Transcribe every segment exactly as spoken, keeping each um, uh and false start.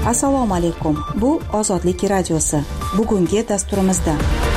Assalomu alaykum. Bu Ozodlik radiosi. Bugungi dasturimizda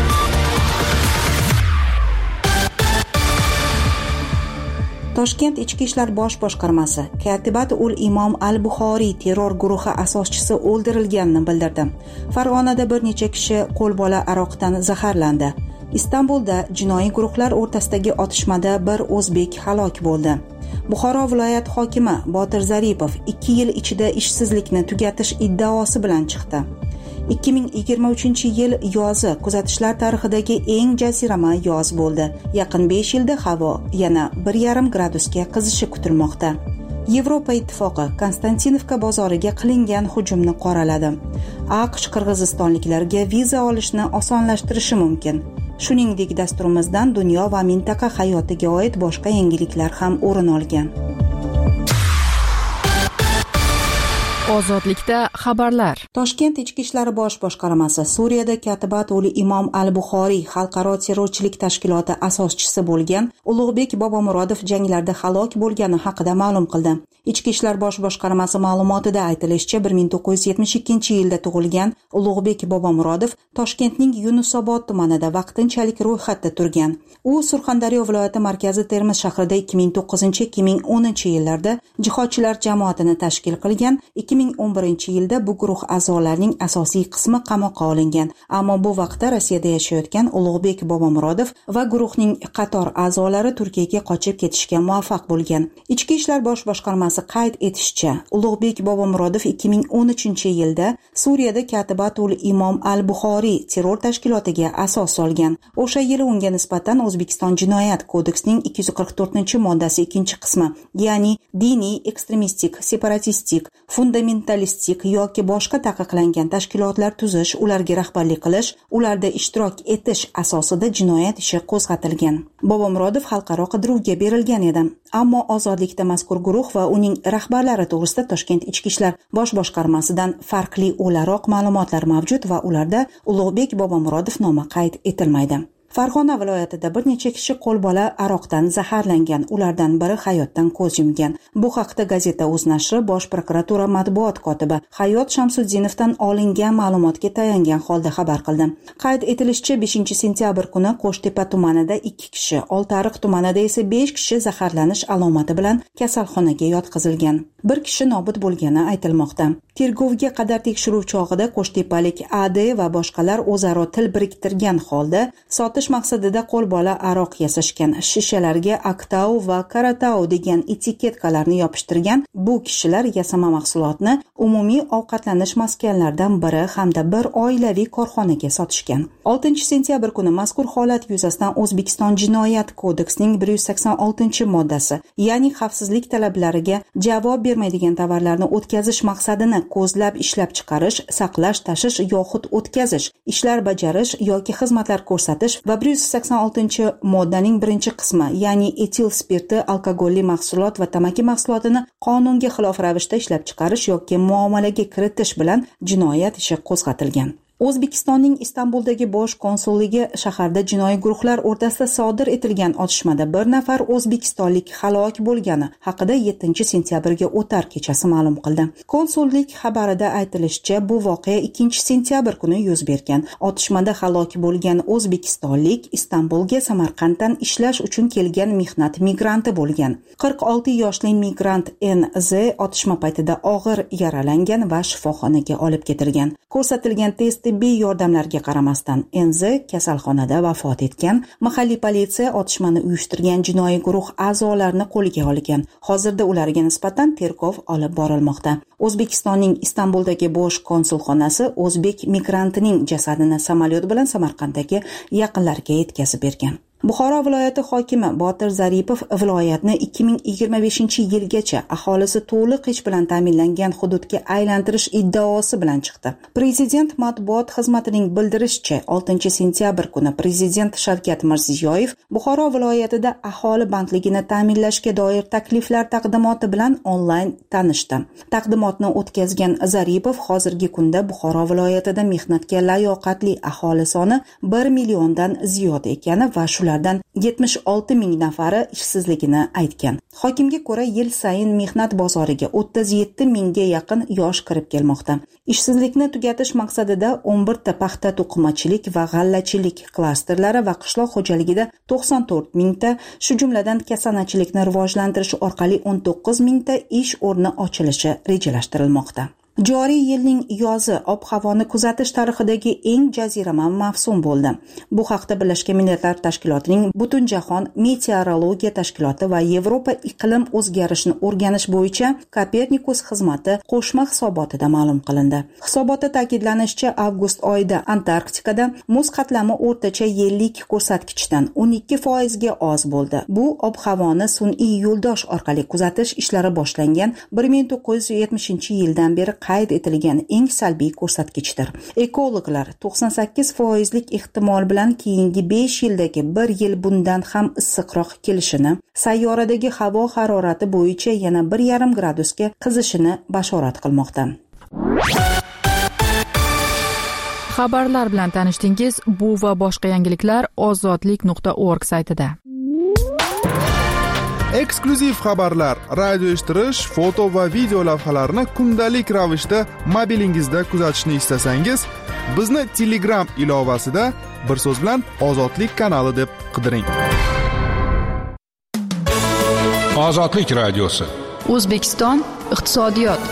Toshkent Ichki ishlar bosh boshqarmasi Katibat ul Imom al-Buxoriy terror guruhi asoschisi o'ldirilganini bildirdi. Farg'onada bir necha kishi qo'lbola aroqdan zaharlandi. Istanbulda jinoiy guruhlar o'rtasidagi otishmada bir o'zbek halok bo'ldi. Buxoro viloyat hokimi Botir Zaripov ikki yil ichida ishsizlikni tugatish iddaosi bilan chiqdi. ikki ming yigirma uchinchi yil yozi kuzatishlar tarixidagi eng jazirama yoz bo'ldi. Yaqin besh yilda havo yana bir yarim gradusga qizishi kutilmoqda. Yevropa ittifoqi Konstantinovka bozoriga qilingan hujumni qoraladi. AQSh qirg'izistonliklarga viza olishni osonlashtirishi mumkin. Shuningdek, dasturimizdan dunyo va mintaqa hayotiga oid boshqa yangiliklar ham o'rin olgan. Ozodlikda xabarlar. Toshkent Ichki ishlar bosh boshqarmasi Suriyada Katibat ul Imom al-Buxoriy xalqaro terrorchilik tashkiloti asoschisi bo'lgan Ulug'bek Bobomurodov janglarda halok bo'lgani haqida ma'lum qildi. Ichki ishlar bosh boshqarmasi ma'lumotida aytilishicha, bir ming to'qqiz yuz yetmish ikkinchi yilda tug'ilgan Ulug'bek Bobomurodov Toshkentning Yunusobod tumanida vaqtinchalik ro'yxatda turgan. U Surxondaryo viloyati markazi Termiz shahrida ikki ming to'qqizinchi ikki ming o'ninchi yillarda jihodchilar jamoatini tashkil qilgan. ikki ming o'n birinchi yilda bu guruh a'zolarining asosiy qismi qamoqqa olingan. Ammo bu vaqtda Rossiyada yashayotgan Ulug'bek Bobomurodov va guruhning qator a'zolari Turkiyaga qochib ketishga muvaffaq bo'lgan. Ichki ishlar bosh boshqarmasi qayd etishicha, Ulug'bek Bobomurodov ikki ming o'n uchinchi yilda Suriyada Katibat ul Imom al-Buxoriy terror tashkilotiga asos solgan. O'sha yili unga nisbatan O'zbekiston Jinoyat kodeksining ikki yuz qirq to'rtinchi moddasi ikkinchi qismi, ya'ni diniy, ekstremistik, separatistik, fundamentalistik yoki boshqa taqiqlangan tashkilotlar tuzish, ularga rahbarlik qilish, ularda ishtirok etish asosida jinoyat ishi qo'zg'atilgan. Bobomurodov xalqaro qidiruvga berilgan edi. Ammo ozodlikda mazkur guruh va uning rahbarlari to'g'risida Toshkent Ichki ishlar bosh boshqarmasidan farqli o'laroq ma'lumotlar mavjud va ularda Ulug'bek Bobomurodov nomi qayd etilmaydi. Farg'ona viloyatida bir necha kishi qo'lbola aroqdan zaharlangan, ulardan biri hayotdan ko'z yumgan. Bu haqda gazeta O'z nashri bosh prokuratura matbuot kotibi Hayot Shamsuddinovdan olingan ma'lumotga tayangan holda xabar qildi. Qayd etilishicha, beshinchi sentyabr kuni Qo'shtepa tumanida ikki kishi, Oltiariq tumanida esa besh kishi zaharlanish alomati bilan kasalxonaga yotqizilgan. Bir kishi nobud bo'lgani aytilmoqda. Tergovga qadar tekshiruv chog'ida Qo'shtepalik A D va boshqalar o'zaro til biriktirgan holda sotish maqsadida qo'lbola aroq yasashgan. Shishalarga Aktau va Karatau degan etiketkalarni yopishtirgan. Bu kishilar yasama mahsulotni umumiy ovqatlanish maskanlaridan biri hamda bir oilaviy korxonaga sotishgan. oltinchi sentyabr kuni mazkur holat yuzasidan O'zbekiston Jinoyat kodeksining bir yuz sakson oltinchi moddasi, ya'ni xavfsizlik talablariga javob bermaydigan tovarlarni o'tkazish maqsadini ko'zlab ishlab chiqarish, saqlash, tashish yoxud o'tkazish, ishlar bajarish yoki xizmatlar ko'rsatish va bir yuz sakson oltinchi moddaning birinchi qismi, ya'ni etil spirti, alkogolli mahsulot va tamaki mahsulotini qonunga xilof ravishda ishlab chiqarish yoki muomalaga kiritish bilan jinoyat ishi qo'zg'atilgan. O'zbekistonning Istanbuldagi bosh konsulligi shaharda jinoiy guruhlar o'rtasida sodir etilgan otishmada bir nafar o'zbekistonlik halok bo'lgani haqida yettinchi sentyabrga o'tar kechasi ma'lum qildi. Konsullik xabarida aytilishicha, bu voqea ikkinchi sentyabr kuni yuz bergan. Otishmada halok bo'lgan o'zbekistonlik Istanbulga Samarqanddan ishlash uchun kelgan mehnat migranti bo'lgan. qirq olti yoshli migrant N Z otishma paytida og'ir yaralangan va shifoxonaga olib ketilgan. Ko'rsatilgan test tibbiy yordamlarga qaramasdan N Z kasalxonada vafot etgan. Mahalliy politsiya otishmani uyushtirgan jinoiy guruh a'zolarini qo'lga olgan. Hozirda ularga nisbatan tergov olib borilmoqda. O'zbekistonning Istanbuldagi bosh konsulxonasi o'zbek migrantining jasadini samolyot bilan Samarqanddagi yaqinlariga yetkazib bergan. Buxoro viloyati hokimi Botir Zaripov viloyatni ikki ming yigirma beshinchi yilgacha aholisi to'liq ish bilan ta'minlangan hududga aylantirish iddaosi bilan chiqdi. Prezident matbuot xizmatining bildirishicha, oltinchi sentyabr kuni Prezident Shavkat Mirziyoyev Buxoro viloyatida aholi bandligini ta'minlashga doir takliflar taqdimoti bilan onlayn tanishdi. Taqdimotni o'tkazgan Zaripov hozirgi kunda Buxoro viloyatida mehnatga layoqatli aholi soni bir milliondan ziyod ekani va shulardan yetmish olti ming nafari ishsizligini aytgan. Hokimga ko'ra, yil sayin mehnat bozoriga o'ttiz yetti mingga yaqin yosh kirib kelmoqda. Ishsizlikni tugatish maqsadida o'n bir ta paxta to'qimachilik va g'allachilik klasterlari va qishloq xo'jaligida to'qson to'rt mingta, shu jumladan kasanachilikni rivojlantirish orqali o'n to'qqiz mingta ish o'rni ochilishi rejalashtirilmoqda. Joriy yilning yozi ob-havoni kuzatish tarixidagi eng jazirama mavsum bo'ldi. Bu haqda Birlashgan Millatlar Tashkilotining Butunjahon meteorologiya tashkiloti va Yevropa iqlim o'zgarishini o'rganish bo'yicha Kopernikus xizmati qo'shma hisobotida ma'lum qilindi. Hisobotda ta'kidlanishicha, avgust oyida Antarktikada muz qatlami o'rtacha yillik ko'rsatkichdan o'n ikki foizga oz bo'ldi. Bu ob-havoni sun'iy yo'ldosh orqali kuzatish ishlari boshlangan bir ming to'qqiz yuz yetmishinchi yildan beri qayd etilgan eng salbiy ko'rsatkichdir. Ekologlar to'qson sakkiz foizlik ehtimol bilan keyingi besh yildagi bir yil bundan ham issiqroq kelishini, sayyoradagi havo harorati bo'yicha yana bir yarim gradusga qizishini bashorat qilmoqda. Xabarlar bilan tanishdingiz. Bu va boshqa yangiliklar ozodlik nuqta org saytida. Eksklyuziv xabarlar, radio eshittirish, foto va video lavhalarni kundalik ravishda mobilingizda kuzatishni istasangiz, bizni Telegram ilovasida bir so'z bilan Ozodlik kanali deb qidiring. Ozodlik radiosi. O'zbekiston iqtisodiyot.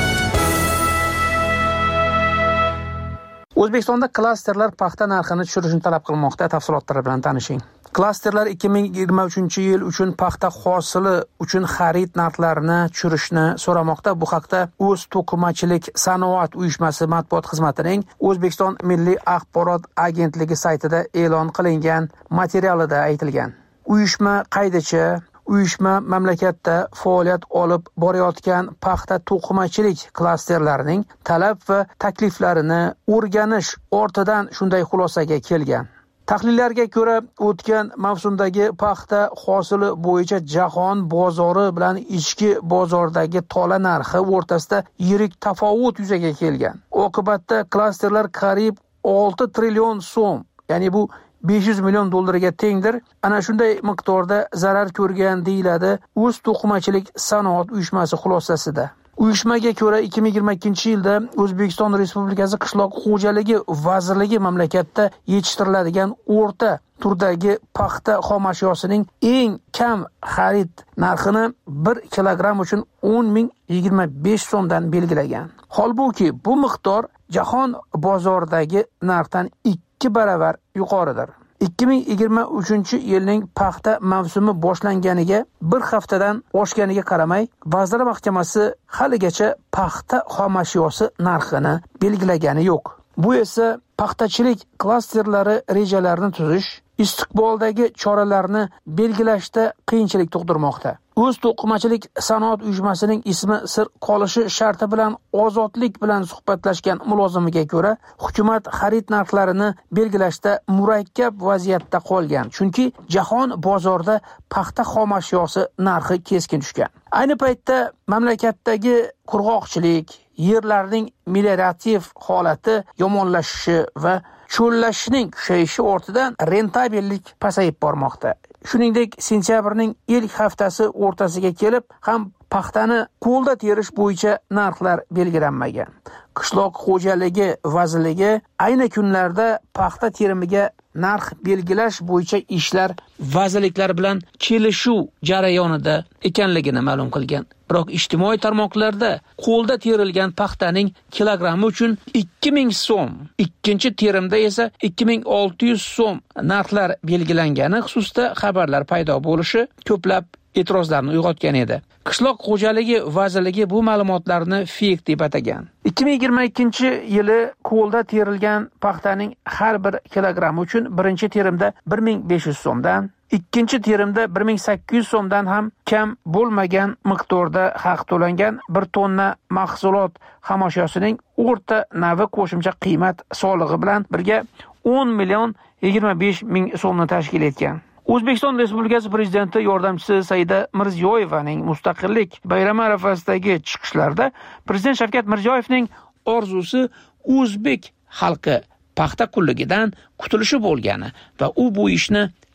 O'zbekistonda klasterlar paxta narxini tushirishni talab qilmoqda. Tafsilotlari bilan tanishing. Klasterlar ikki ming yigirma uchinchi yil uchun paxta hosili uchun xarid narxlarini tushirishni so'ramoqda. Bu haqda O'z to'qimachilik sanoat uyushmasi matbuot xizmatining O'zbekiston Milliy axborot agentligi saytida e'lon qilingan materialida aytilgan. Uyushma qaydicha Uyushma mamlakatda faoliyat olib borayotgan paxta to'qimachilik klasterlarining talab va takliflarini o'rganish ortidan shunday xulosaga kelgan. Tahlillarga ko'ra, o'tgan mavsumdagi paxta hosili bo'yicha jahon bozori bilan ichki bozordagi tola narxi o'rtasida yirik tafovut yuzaga kelgan. Oqibatda klasterlar qariyb olti trillion so'm, ya'ni bu besh yuz million dollarga tengdir. Ana shunday miqdorda zarar ko'rgan deyiladi O'z to'qimachilik sanoat uyushmasi xulosasida. Uyushmaga ko'ra, ikki ming yigirma ikkinchi yilda O'zbekiston Respublikasi Qishloq xo'jaligi vazirligi mamlakatda yetishtiriladigan o'rta turdagi paxta xom ashyosining eng kam xarid narxini bir kilogramm uchun o'n ming yigirma besh so'mdan belgilagan. Holbuki bu miqdor jahon bozoridagi narxdan ikki baravar yuqoridir. ikki ming yigirma uchinchi yilning paxta mavsumi boshlanganiga bir haftadan oshganiga qaramay, Vazirlar Mahkamasi haligacha paxta xom ashyosi narxini belgilagani yo'q. Bu esa paxtachilik klasterlari rejalarini tuzish, istiqboldagi choralarni belgilashda qiyinchilik tug'dirmoqda. O'z to'qimachilik sanoat uyushmasining ismi sir qolishi sharti bilan Ozodlik bilan suhbatlashgan mulozimiga ko'ra, hukumat xarid narxlarini belgilashda murakkab vaziyatda qolgan. Chunki jahon bozorida paxta xom ashyosi narxi keskin tushgan. Ayni paytda mamlakatdagi qurg'oqchilik, yerlarning meliorativ holati yomonlashishi va cho'llashning kushayishi ortidan rentabellik pasayib bormoqda. Shuningdek, sentyabrning ilk haftasi o'rtasiga kelib ham paxtani qo'lda terish bo'yicha narxlar belgilanmagan. Qishloq xo'jaligi vazirligi ayni kunlarda paxta terimiga narx belgilash bo'yicha ishlar vazirliklar bilan kelishuv jarayonida ekanligini ma'lum qilgan. Biroq ijtimoiy tarmoqlarda qo'lda terilgan paxtaning kilogrammi uchun ikki ming so'm, ikkinchi terimda esa ikki ming olti yuz so'm narxlar belgilangani xususida xabarlar paydo bo'lishi ko'plab e'tirozlarni uyg'otgan edi. Qishloq xo'jaligi vazirligi bu ma'lumotlarni fake deb atagan. ikki ming yigirma ikkinchi yili qo'lda terilgan paxtaning har bir kilogrammi uchun birinchi terimda bir ming besh yuz so'mdan, ikkinchi terimda bir ming sakkiz yuz so'mdan ham kam bo'lmagan miqdorda haq to'langan bir tonna mahsulot xomashiyosining o'rta navi qo'shimcha qiymat solig'i bilan birga o'n million yigirma besh ming so'mni tashkil etgan. O'zbekiston Respublikasi Prezidenti yordamchisi Saida Mirziyoyevaning mustaqillik bayrami arafasidagi chiqishlarda Prezident Shavkat Mirziyoyevning orzusi o'zbek xalqi paxta qulligidan qutulishi bo'lgani va u bu ishni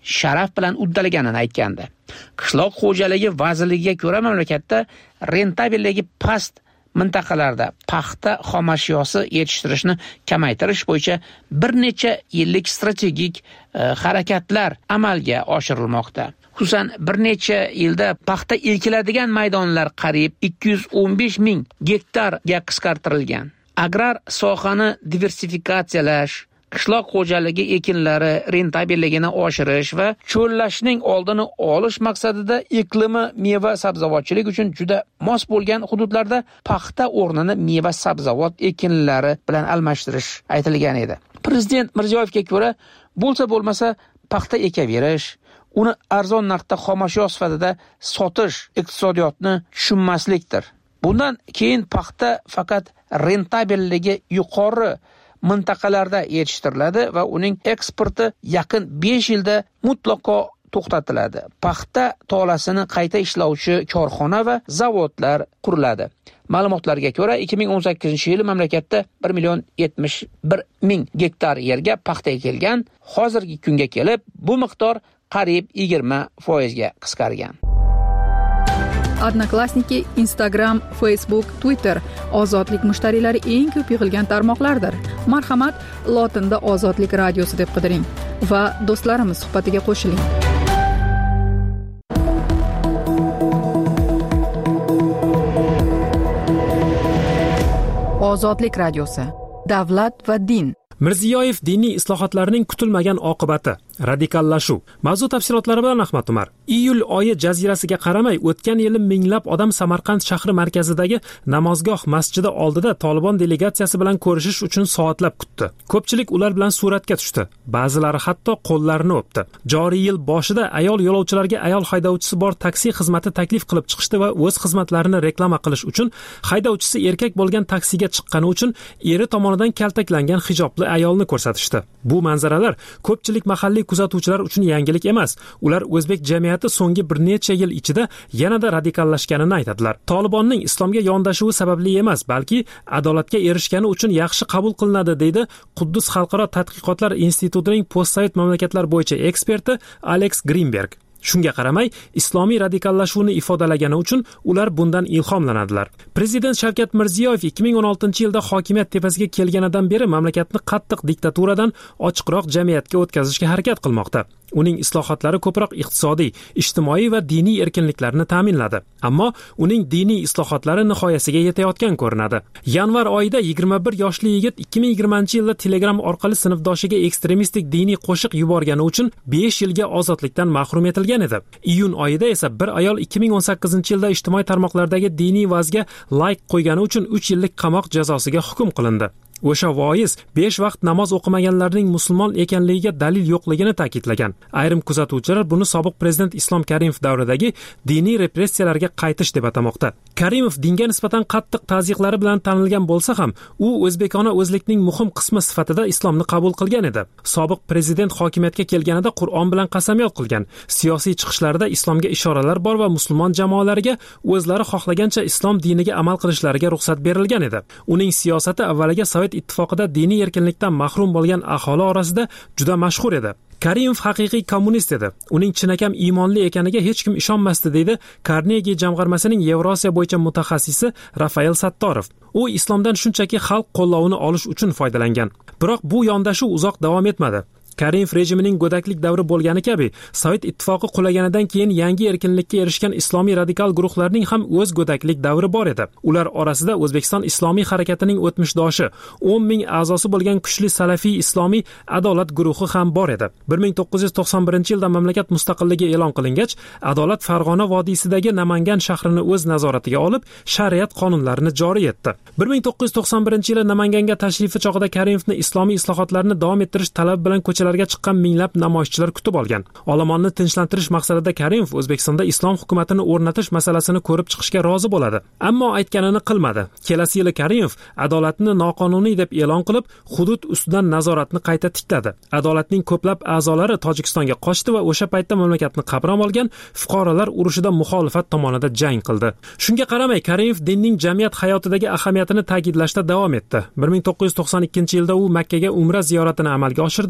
sharaf bilan uddalaganini aytgandi. Qishloq xo'jaligi vazirligiga ko'ra, mamlakatda rentabelligi past mintaqalarda paxta xomashyosi yetishtirishni kamaytirish bo'yicha bir necha yillik strategik e, harakatlar amalga oshirilmoqda. Xususan, bir necha yilda paxta ekiladigan maydonlar qariyb ikki yuz o'n besh ming gektarga qisqartirilgan. Agrar sohani diversifikatsiyalash, qishloq xo'jaligi ekinlari rentabelligini oshirish va cho'llashning oldini olish maqsadida iqlimi meva sabzavotchilik uchun juda mos bo'lgan hududlarda paxta o'rnini meva sabzavot ekinlari bilan almashtirish aytilgan edi. Prezident Mirziyoyevga ko'ra, bo'lsa bo'lmasa paxta ekaverish, uni arzon narxda xomashyo sifatida sotish iqtisodiyotni tushunmaslikdir. Bundan keyin paxta faqat rentabelligi yuqori mintaqalarda yetishtiriladi va uning eksporti yaqin besh yilda mutlaqo to'xtatiladi. Paxta tolasini qayta ishlovchi korxona va zavodlar quriladi. Ma'lumotlarga ko'ra, ikki ming o'n sakkizinchi yil mamlakatda bir million yetmish bir ming gektar yerga paxta ekilgan. Hozirgi kunga kelib bu miqdor qariyb yigirma foizga qisqargan. Odnoklassniki, Instagram, Facebook, Twitter ozodlik mushtariylari eng ko'p yig'ilgan tarmoqlardir. Marhamat, lotinda Ozodlik radiosi deb qidiring va do'stlarimiz suhbatiga qo'shiling. Ozodlik radiosi. Davlat va din. Mirziyoyev diniy islohotlarning kutilmagan oqibati, radikallashuv. Mavzu tafsilotlari bilan Ahmad Umar. Iyul oyi jazirasiga qaramay, o'tgan yili minglab odam Samarqand shahri markazidagi namozgoh masjidi oldida Tolibon delegatsiyasi bilan ko'rishish uchun soatlab kutdi. Ko'pchilik ular bilan suratga tushdi. Ba'zilari hatto qo'llarini o'pdi. Joriy yil boshida ayol yo'lovchilarga ayol haydovchisi bor taksi xizmati taklif qilib chiqishdi va o'z xizmatlarini reklama qilish uchun haydovchisi erkak bo'lgan taksiga chiqqani uchun eri tomonidan kaltaklangan hijobli ayolni ko'rsatishdi. Bu manzaralar ko'pchilik mahalliy kuzatuvchilar uchun yangilik emas. Ular o'zbek jamiyati so'nggi bir necha yil ichida yanada radikallashganini aytadilar. Tolibonning islomga yondashuvi sababli emas, balki adolatga erishgani uchun yaxshi qabul qilinadi, deydi Quddus xalqaro tadqiqotlar institutining postsovet mamlakatlar bo'yicha eksperti Alex Greenberg. Shunga qaramay, islomiy radikallashuvni ifodalagani uchun ular bundan ilhomlanadilar. Prezident Shavkat Mirziyoyev ikki ming o'n oltinchi yilda hokimiyat tepasiga kelganidan beri mamlakatni qattiq diktaturadan ochiqroq jamiyatga o'tkazishga harakat qilmoqda. Uning islohotlari ko'proq iqtisodiy, ijtimoiy va diniy erkinliklarni ta'minladi. Ammo uning diniy islohotlari nihoyasiga yetayotgan ko'rinadi. Yanvar oyida yigirma bir yoshli yigit ikki ming yigirmanchi yilda Telegram orqali sinfdoshiga ekstremistik diniy qo'shiq yuborgani uchun besh yilga ozodlikdan mahrum etilgan edi. Iyun oyida esa bir ayol ikki ming o'n sakkizinchi yilda ijtimoiy tarmoqlardagi diniy vazga like qo'ygani uchun uch yillik qamoq jazosiga hukm qilindi. O'sha voiz besh vaqt namoz o'qimaganlarning musulmon ekanligiga dalil yo'qligini ta'kidlagan. Ayrim kuzatuvchilar buni sobiq prezident Islom Karimov davridagi diniy repressiyalarga qaytish deb atamoqda. Karimov dinga nisbatan qattiq ta'ziqlari bilan tanilgan bo'lsa ham, u o'zbekona o'zlikning muhim qismi sifatida islomni qabul qilgan edi. Sobiq prezident hokimiyatga kelganida Qur'on bilan qasamyod qilgan. Siyosiy chiqishlarida islomga ishoralar bor va musulmon jamoalariga o'zlari xohlagancha islom diniga amal qilishlariga ruxsat berilgan edi. Uning siyosati avvaliga Sovet ittifoqida diniy erkinlikdan mahrum bo'lgan aholi orasida juda mashhur edi. Karimov haqiqiy kommunist edi. Uning chinakam iymonli ekaniga hech kim ishonmasdi, deydi Carnegie jamg'armasining Yevrosiyo bo'yicha mutaxassisi Rafael Sattorov. U islomdan shunchaki xalq qo'llovini olish uchun foydalangan. Biroq bu yondashuv uzoq davom etmadi. Karimov rejimining go'daklik davri bo'lgani kabi, Sovet ittifoqi qulaganidan keyin yangi erkinlikka erishgan islomiy radikal guruhlarning ham o'z go'daklik davri bor edi. Ular orasida O'zbekiston islomiy harakatining o'tmishdoshi, o'n ming a'zosi bo'lgan kuchli salafiy islomiy adolat guruhi ham bor edi. bir ming to'qqiz yuz to'qson birinchi yilda mamlakat mustaqilligi e'lon qilingach, Adolat Farg'ona vodiysidagi Namangan shahrini o'z nazoratiga olib, shariat qonunlarini joriy etdi. bir ming to'qqiz yuz to'qson birinchi yili Namanganga tashrifi chog'ida Karimovni islomiy islohotlarni davom ettirish talabi bilan ko'chalarga chiqqan minglab namoyishchilar kutib olgan. Olomonni tinchlantirish maqsadida Karimov O'zbekistonda islom hukumatini o'rnatish masalasini ko'rib chiqishga rozi bo'ladi. Ammo aytganini qilmadi. Kelasi yili Karimov adolatni noqonuniy deb e'lon qilib, hudud ustidan nazoratni qayta tikladi. Adolatning ko'plab a'zolari Tojikistonga qochdi va o'sha paytda mamlakatni qamrab olgan fuqarolar urushida muxolifat tomonida jang qildi. Shunga qaramay, Karimov dinning jamiyat hayotidagi ahamiyatini ta'kidlashda davom etdi. bir ming to'qqiz yuz to'qson ikkinchi yilda u Makkaga umra ziyoratini amalga oshirdi va safar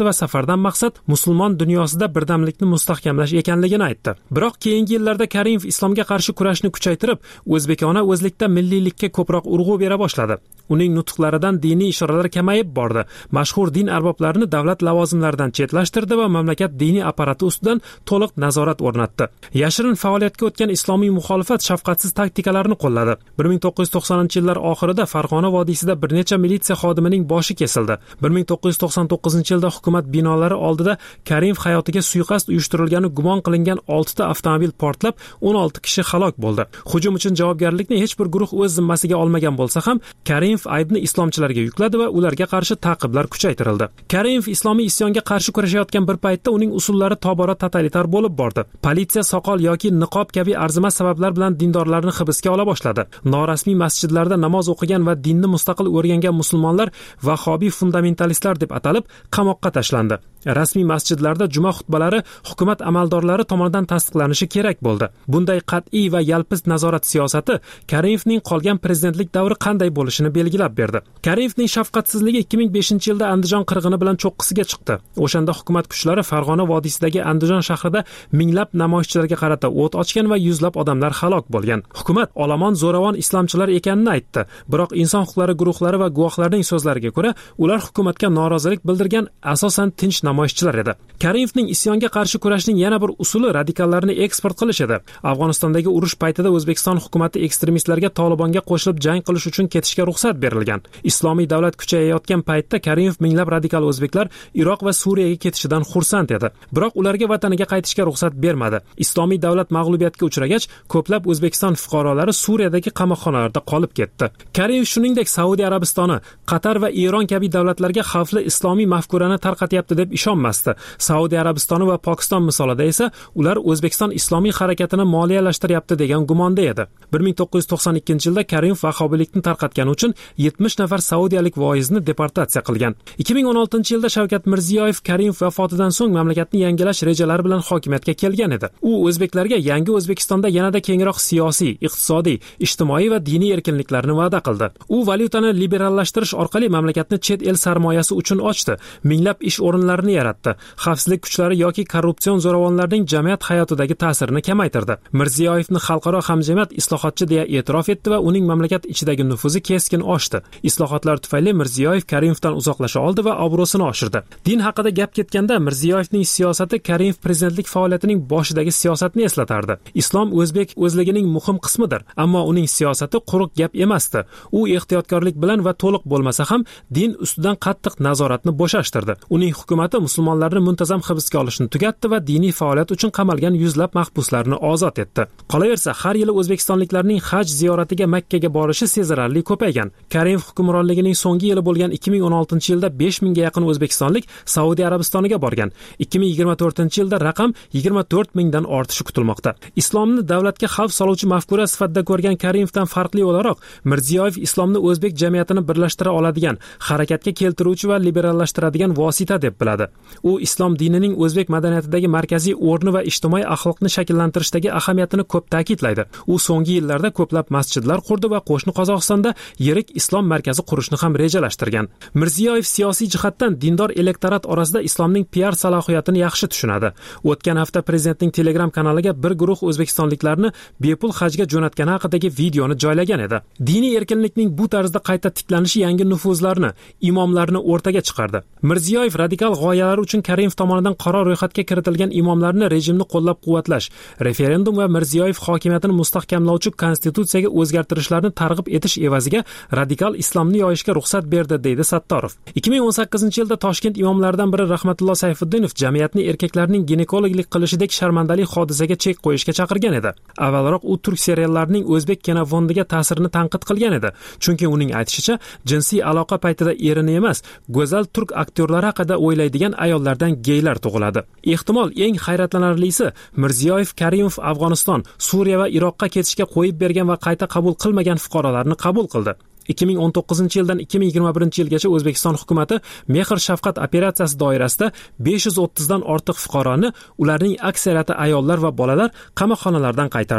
qarorlaridan maqsad musulmon dunyosida birdamlikni mustahkamlash ekanligini aytdi. Biroq keyingi yillarda Karimov islomga qarshi kurashni kuchaytirib, o'zbekona o'zlikda milliylikka ko'proq urg'u bera boshladi. Uning nutqlaridan diniy ishoralar kamayib bordi. Mashhur din arboblarini davlat lavozimlaridan chetlashtirdi va mamlakat diniy apparati ustidan to'liq nazorat o'rnatdi. Yashirin faoliyatga o'tgan islomiy muxolifat shafqatsiz taktikalarni qo'lladi. bir ming to'qqiz yuz to'qsoninchi yillar oxirida Farg'ona vodiysida bir necha militsiya xodimining boshi kesildi. bir ming to'qqiz yuz to'qson to'qqizinchi yilda hukumat binolari oldida Karimov hayotiga suiqasd uyushtirilgani gumon qilingan olti ta avtomobil portlab, o'n olti kishi halok bo'ldi. Hujum uchun javobgarlikni hech bir guruh o'z zimmasiga olmagan bo'lsa ham, Karimov aybni islomchilarga yukladi va ularga qarshi ta'qiblar kuchaytirildi. Karimov islomiy isyonga qarshi kurashayotgan bir paytda uning usullari tobora totalitar bo'lib bordi. Politsiya soqol yoki niqob kabi arzimas sabablar bilan dindorlarni hibsga ola boshladi. Norasmiy masjidlarda namoz o'qigan va dinni mustaqil o'rgangan musulmonlar vahobiy fundamentalistlar deb atalib qamoqqa tashlandi. Rasmiy masjidlarda juma xutbalari hukumat amaldorlari tomonidan tasdiqlanishi kerak bo'ldi. Bunday qat'iy va yalpiz nazorat siyosati Karimovning qolgan prezidentlik davri qanday bo'lishini belgilab berdi. Karimovning shafqatsizligi ikki ming beshinchi yilda Andijon qirg'ini bilan cho'qqisiga chiqdi. O'shanda hukumat kuchlari Farg'ona vodiysidagi Andijon shahrida minglab namoyishchilarga qarata o't ochgan va yuzlab odamlar halok bo'lgan. Hukumat olomon zo'ravon islomchilar ekanini aytdi. Biroq inson huquqlari guruhlari va guvohlarning so'zlariga ko'ra, ular hukumatga norozilik bildirgan asosan tinch namoyishchilar edi. Karimovning isyonga qarshi kurashning yana bir usuli radikallarni eksport qilish edi. Afg'onistondagi urush paytida O'zbekiston hukumatı ekstremistlarga Tolibonga qo'shilib jang qilish uchun ketishga ruxsat berilgan. Islomiy davlat kuchayayotgan paytda Karimov minglab radikal o'zbeklar Iroq va Suriyaga ketishidan xursand edi. Biroq ularga vataniga qaytishga ruxsat bermadi. Islomiy davlat mag'lubiyatga uchragach, ko'plab O'zbekiston fuqarolari Suriyadagi qamoqxonalarda qolib ketdi. Karimov shuningdek Saudiya Arabistoni, Qatar va Eron kabi davlatlarga xavfli islomiy mafkurani tarqatyapti deb ishonmasdi. Saudiya Arabistoni va Pokiston misolida esa ular O'zbekiston islomiy harakatini moliyalashtiryapti degan gumonda edi. bir ming to'qqiz yuz to'qson ikkinchi yilda Karimov vahobiylikni tarqatgani uchun yetmish nafar saudiyalik voizni deportatsiya qilgan. ikki ming o'n oltinchi yilda Shavkat Mirziyoyev Karimov vafotidan so'ng mamlakatni yangilash rejalari bilan hokimiyatga kelgan edi. U o'zbeklarga yangi O'zbekistonda yanada kengroq siyosiy, iqtisodiy, ijtimoiy va diniy erkinliklarni va'da qildi. U valyutani liberallashtirish orqali mamlakatni chet el sarmoyasi uchun ochdi. Minglab ish o'rinlarini yaratdi. Xavfsizlik kuchlari yoki korrupsion zo'ravonlarning jamiyat hayotidagi ta'sirini kamaytirdi. Mirziyoyevni xalqaro hamjamiyat islohotchi deya e'tirof etdi va uning mamlakat ichidagi nufuzi keskin oshdi. Islohotlar tufayli Mirziyoyev Karimovdan uzoqlasha oldi va obro'sini oshirdi. Din haqida gap ketganda Mirziyoyevning siyosati Karimov prezidentlik faoliyatining boshidagi siyosatni eslatardi. Islom o'zbek o'zligining muhim qismidir, ammo uning siyosati quruq gap emasdi. U ehtiyotkorlik bilan va to'liq bo'lmasa ham din ustidan qattiq nazoratni bo'shashtirdi. Uning hukumati musulmonlarni muntazam hibsga olishni tugatdi va diniy faoliyat uchun qamalgan yuzlab mahbuslarni ozod etdi. Qolaversa, har yili o'zbekistonliklarning haj ziyoratiga Makkaga borishi sezilarli ko'paygan. Karimov hukmronligining so'nggi yili bo'lgan ikki ming o'n oltinchi yilda besh mingga yaqin o'zbekistonlik Saudiya Arabistoniga borgan. ikki ming yigirma to'rtinchi yilda raqam yigirma to'rt mingdan ortishi kutilmoqda. Islomni davlatga xavf soluvchi mafkura sifatida ko'rgan Karimovdan farqli o'laroq, Mirziyoyev islomni o'zbek jamiyatini birlashtira oladigan, harakatga keltiruvchi va liberallashtiradigan vosita deb biladi. U islom dinining o'zbek madaniyatidagi markaziy o'rni va ijtimoiy axloqni shakllantirishdagi ahamiyatini ko'p ta'kidlaydi. U so'nggi yillarda ko'plab masjidlar qurdi va qo'shni Qozog'istonda yirik islom markazi qurishni ham rejalashtirgan. Mirziyoyev siyosiy jihatdan dindor elektorat orasida islomning P R salohiyatini yaxshi tushunadi. O'tgan hafta prezidentning Telegram kanaliga bir guruh o'zbekistonliklarni bepul hajga jo'natgani haqidagi videoni joylagan edi. Diniy erkinlikning bu tarzda qayta tiklanishi yangi nufuzlarni, imomlarni o'rtaga chiqardi. Mirziyoyev radikal g'oyalar uchun Karimov tomonidan qaror ro'yxatga kiritilgan imomlarni rejimni qo'llab-quvvatlash, referendum va Mirziyoyev hokimiyatini mustahkamlovchi konstitutsiyaga o'zgartirishlarni targ'ib etish evaziga radikal islomni yoyishga ruxsat berdi, deydi Sattorov. ikki ming o'n sakkizinchi yilda Toshkent imomlaridan biri Rahmatulloh Sayfiddinov jamiyatni erkaklarning ginekologlik qilishidek sharmandali hodisaga chek qo'yishga chaqirgan edi. Avvalroq u turk seriallarining o'zbek kinofondiga ta'sirini tanqid qilgan edi. Chunki uning aytishicha, jinsiy aloqa paytida erini emas, go'zal turk aktyorlari haqida o'ylaydigan ayollardan geylar tug'iladi. Ehtimol eng hayratlanarlisi, Mirziyoyev Karimov Afg'oniston, Suriya va Iroqqa ketishga qo'yib bergan va qayta qabul qilmagan fuqarolarni qabul qildi. ikki ming o'n to'qqizinchi yildan ikki ming yigirma birinchi yilgacha O'zbekiston hukumatı Mehr shafqat operatsiyasi doirasida besh yuz o'ttiz dan ortiq fuqaroni, ularning aksariyati ayollar va bolalar qamoqxonalardan qaytardi.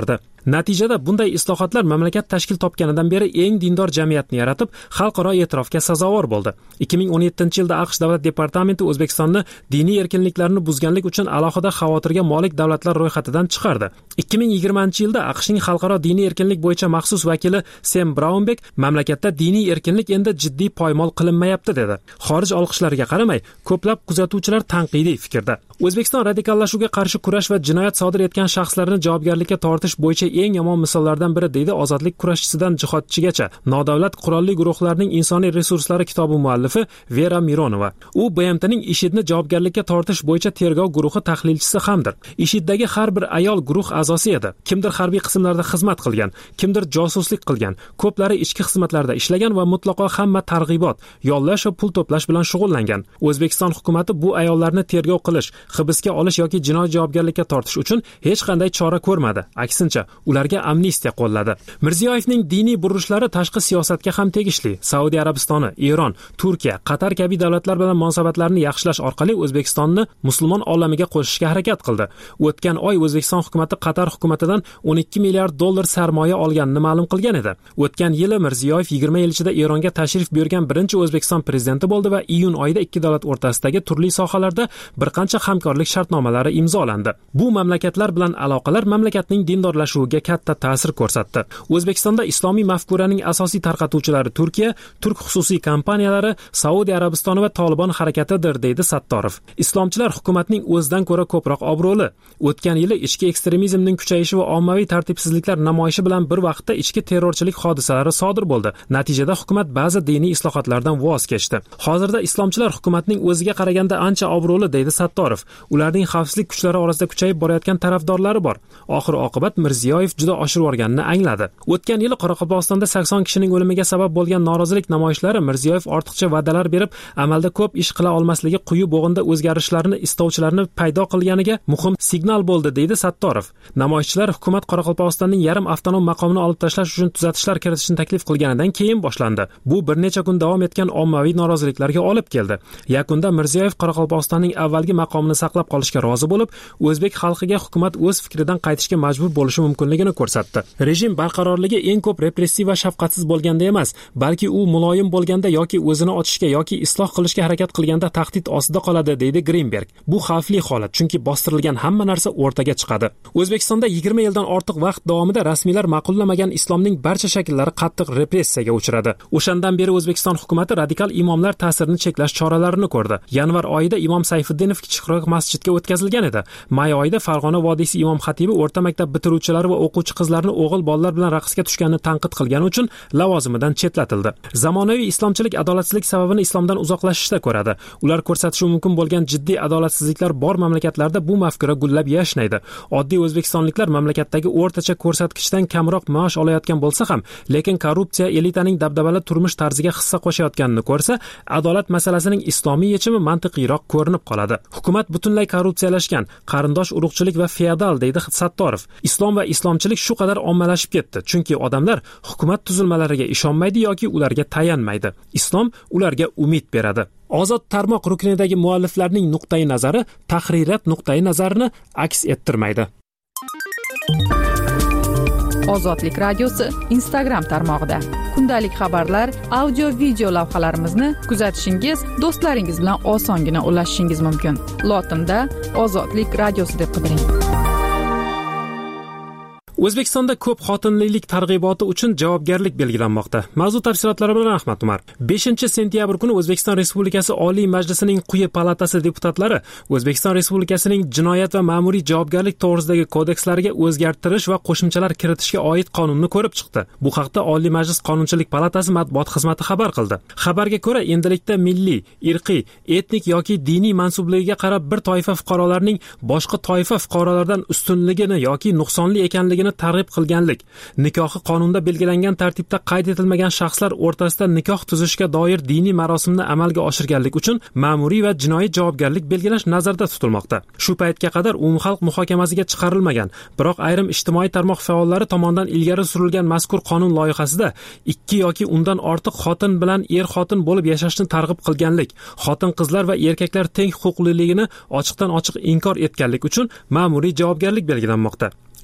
Natijada bunday islohotlar mamlakat tashkil topganidan beri eng dindor jamiyatni yaratib, xalqaro e'tirofga sazovor bo'ldi. ikki ming o'n yettinchi yilda AQSh davlat departamenti O'zbekistonni diniy erkinliklarni buzganlik uchun alohida xavotirga molik davlatlar ro'yxatidan chiqardi. ikki ming yigirmanchi yilda AQShning xalqaro diniy erkinlik bo'yicha maxsus vakili Sam Braunbek mamlakatda diniy erkinlik endi jiddiy poymol qilinmayapti dedi. Xorij olqishlariga qaramay, ko'plab kuzatuvchilar tanqidiy fikrda. O'zbekiston radikallashuvga qarshi kurash va jinoyat sodir etgan shaxslarni javobgarlikka tortish bo'yicha eng yomon misollardan biri deydi ozodlik kurashchisidan jihodchigacha nodavlat qurolli guruhlarning insoniy resurslari kitobi muallifi Vera Mironova. U B M Tning IShIDni javobgarlikka tortish bo'yicha tergov guruhi tahlilchisi hamdir. IShIDdagi har bir ayol guruh a'zosi edi. Kimdir harbiy qismlarda xizmat qilgan, kimdir josuslik qilgan, ko'plari ichki xizmatlarda ishlagan va mutlaqo hamma targ'ibot, yollash va pul to'plash bilan shug'ullangan. O'zbekiston hukumatı bu ayollarni tergov qilish, hibsga olish yoki jinoiy javobgarlikka tortish uchun hech qanday chora ko'rmadi. Aksincha, ularga amnistiya qo'lladi. Mirziyoyevning diniy burilishlar tashqi siyosatga ham tegishli. Saudiya Arabistoni, Eron, Turkiya, Qatar kabi davlatlar bilan munosabatlarni yaxshilash orqali O'zbekistonni musulmon olamiga qo'shishga harakat qildi. O'tgan oy O'zbekiston hukumatı Qatar hukumatidan o'n ikki milliard dollar sarmoya olganini ma'lum qilgan edi. O'tgan yili Mirziyoyev yigirma yil ichida Eronga tashrif buyurgan birinchi O'zbekiston prezidenti bo'ldi va iyun oyida ikki davlat o'rtasidagi turli sohalarda bir qancha hamkorlik shartnomalari imzolandi. Bu mamlakatlar bilan aloqalar mamlakatning dindorlashuviga katta ta'sir ko'rsatdi. O'zbekistonda islomiy mafkuraning asosiy tarqatuvchilari Turkiya, turk xususiy kompaniyalari, Saudiya Arabistoni va Tolibon harakatidir deydi Sattorov. Islomchilar hukumatning o'zidan ko'ra ko'proq obro'li. O'tgan yili ichki ekstremizmning kuchayishi va ommaviy tartibsizliklar namoyishi bilan bir vaqtda ichki terrorchilik hodisalari sodir bo'ldi. Natijada hukumat ba'zi diniy islohotlardan voz kechdi. Hozirda islomchilar hukumatning o'ziga qaraganda ancha obro'li deydi Sattorov. Ularning xavfsizlik kuchlari orasida kuchayib borayotgan tarafdorlari bor. Oxir oqibat Mirziyoyev juda oshirib olganini angladi. O'tgan yili Qoraqalpog'istonda sakson kishining o'limiga sabab bo'lgan norozilik namoyishlari Mirziyoyev ortiqcha va'dalar berib, amalda ko'p ish qila olmasligi quyi bo'g'inda o'zgarishlarni istovchilarni paydo qilganiga muhim signal bo'ldi deydi Sattorov. Namoyishchilar hukumat Qoraqalpog'istonning yarim avtonom maqomini olib tashlash uchun tuzatishlar kiritishni taklif qilganidan keyin boshlandi. Bu bir necha kun davom etgan ommaviy noroziliklarga olib keldi. Yakunda Mirziyoyev Qoraqalpog'istonning avvalgi maqomini saqlab qolishga rozi bo'lib, o'zbek xalqiga hukumat o'z fikridan qaytishga majbur bo'lishi mumkinligini ko'rsatdi. Rejim barqarorligi eng ko'p repressiv va shafqatsiz bo'lganda emas, balki u muloyim bo'lganda yoki o'zini ochishga yoki isloh qilishga harakat qilganda tahdid ostida qoladi deydi Greenberg. Bu xavfli holat, chunki bostirilgan hamma narsa o'rtaga chiqadi. O'zbekistonda yigirma yildan ortiq vaqt davomida rasmiylar ma'qullamagan islomning barcha shakllari qattiq repressiyaga uchradi. O'shandan beri O'zbekiston hukumatı radikal imomlar ta'sirini cheklash choralarini ko'rdi. Yanvar oyida Imom Sayfiddinov kichikroq masjidga o'tkazilgan edi. May oyida Farg'ona vodiysi imom xatibi o'rta maktab bitiruvchilari va o'quvchi qizlarni o'g'il bolalar bilan raqsga tushganini tanqid qilgani uchun lavozimidan chetlatildi. Zamonaviy islomchilik adolatsizlik sababini islomdan uzoqlashishda ko'radi. Ular ko'rsatishi mumkin bo'lgan jiddiy adolatsizliklar bor mamlakatlarda bu mafkura gullab yashnaydi. Oddiy o'zbekistonliklar mamlakatdagi o'rtacha ko'rsatkichdan kamroq maosh olayotgan bo'lsa ham, lekin korrupsiya elitaning dabdabali turmush tarziga hissa qo'shayotganini ko'rsa, adolat masalasining islomiy yechimi mantiqiyroq ko'rinib qoladi. Hukumat butunlay korrupsiyalashgan, qarindosh urug'chilik va feodal deydi Sattorov. Islom va islomchilik shu qadar ommalashib ketdi, chunki odamlar hukumat tuzilmalariga ishonmaydi yoki ularga tayanmaydi. Islom ularga umid beradi. Ozod tarmoq ruknidagi mualliflarning nuqtai nazari tahririyat nuqtai nazarini aks ettirmaydi. Ozodlik radiosi Instagram tarmog'ida kundalik xabarlar, audio video lavhalarimizni kuzatishingiz, do'stlaringiz bilan osongina ulashishingiz mumkin. Lotinda Ozodlik radiosi deb qidiring. O'zbekistonda ko'p xotinlilik targ'iboti uchun javobgarlik belgilanmoqda. Mavzu tafsilotlari bilan Ahmad Umar. beshinchi sentyabr kuni O'zbekiston Respublikasi Oliy Majlisining quyi palatasi deputatlari O'zbekiston Respublikasining jinoyat va ma'muriy javobgarlik to'g'risidagi kodekslariga o'zgartirish va qo'shimchalar kiritishga oid qonunni ko'rib chiqdi. Bu haqda Oliy Majlis Qonunchilik palatasi matbuot xizmati xabar qildi. Xabarga ko'ra, endilikda milliy, irqiy, etnik yoki diniy mansubligiga qarab bir toifa fuqarolarning boshqa toifa fuqarolardan ustunligini yoki nuqsonli ekanligini targ'ib qilganlik, nikohi qonunda belgilangan tartibda qayd etilmagan shaxslar o'rtasida nikoh tuzishga doir diniy marosimni amalga oshirganlik uchun ma'muriy va jinoiy javobgarlik belgilash nazarda tutilmoqda. Shu paytga qadar umumxalq muhokamasiga chiqarilmagan, biroq ayrim ijtimoiy tarmoq faollari tomonidan ilgari surilgan mazkur qonun loyihasida ikki yoki undan ortiq xotin bilan er xotin bo'lib yashashni targ'ib qilganlik, xotin qizlar va erkaklar teng huquqliligini ochiqdan ochiq inkor etganlik uchun ma'muriy javobgarlik belgilanmoqda.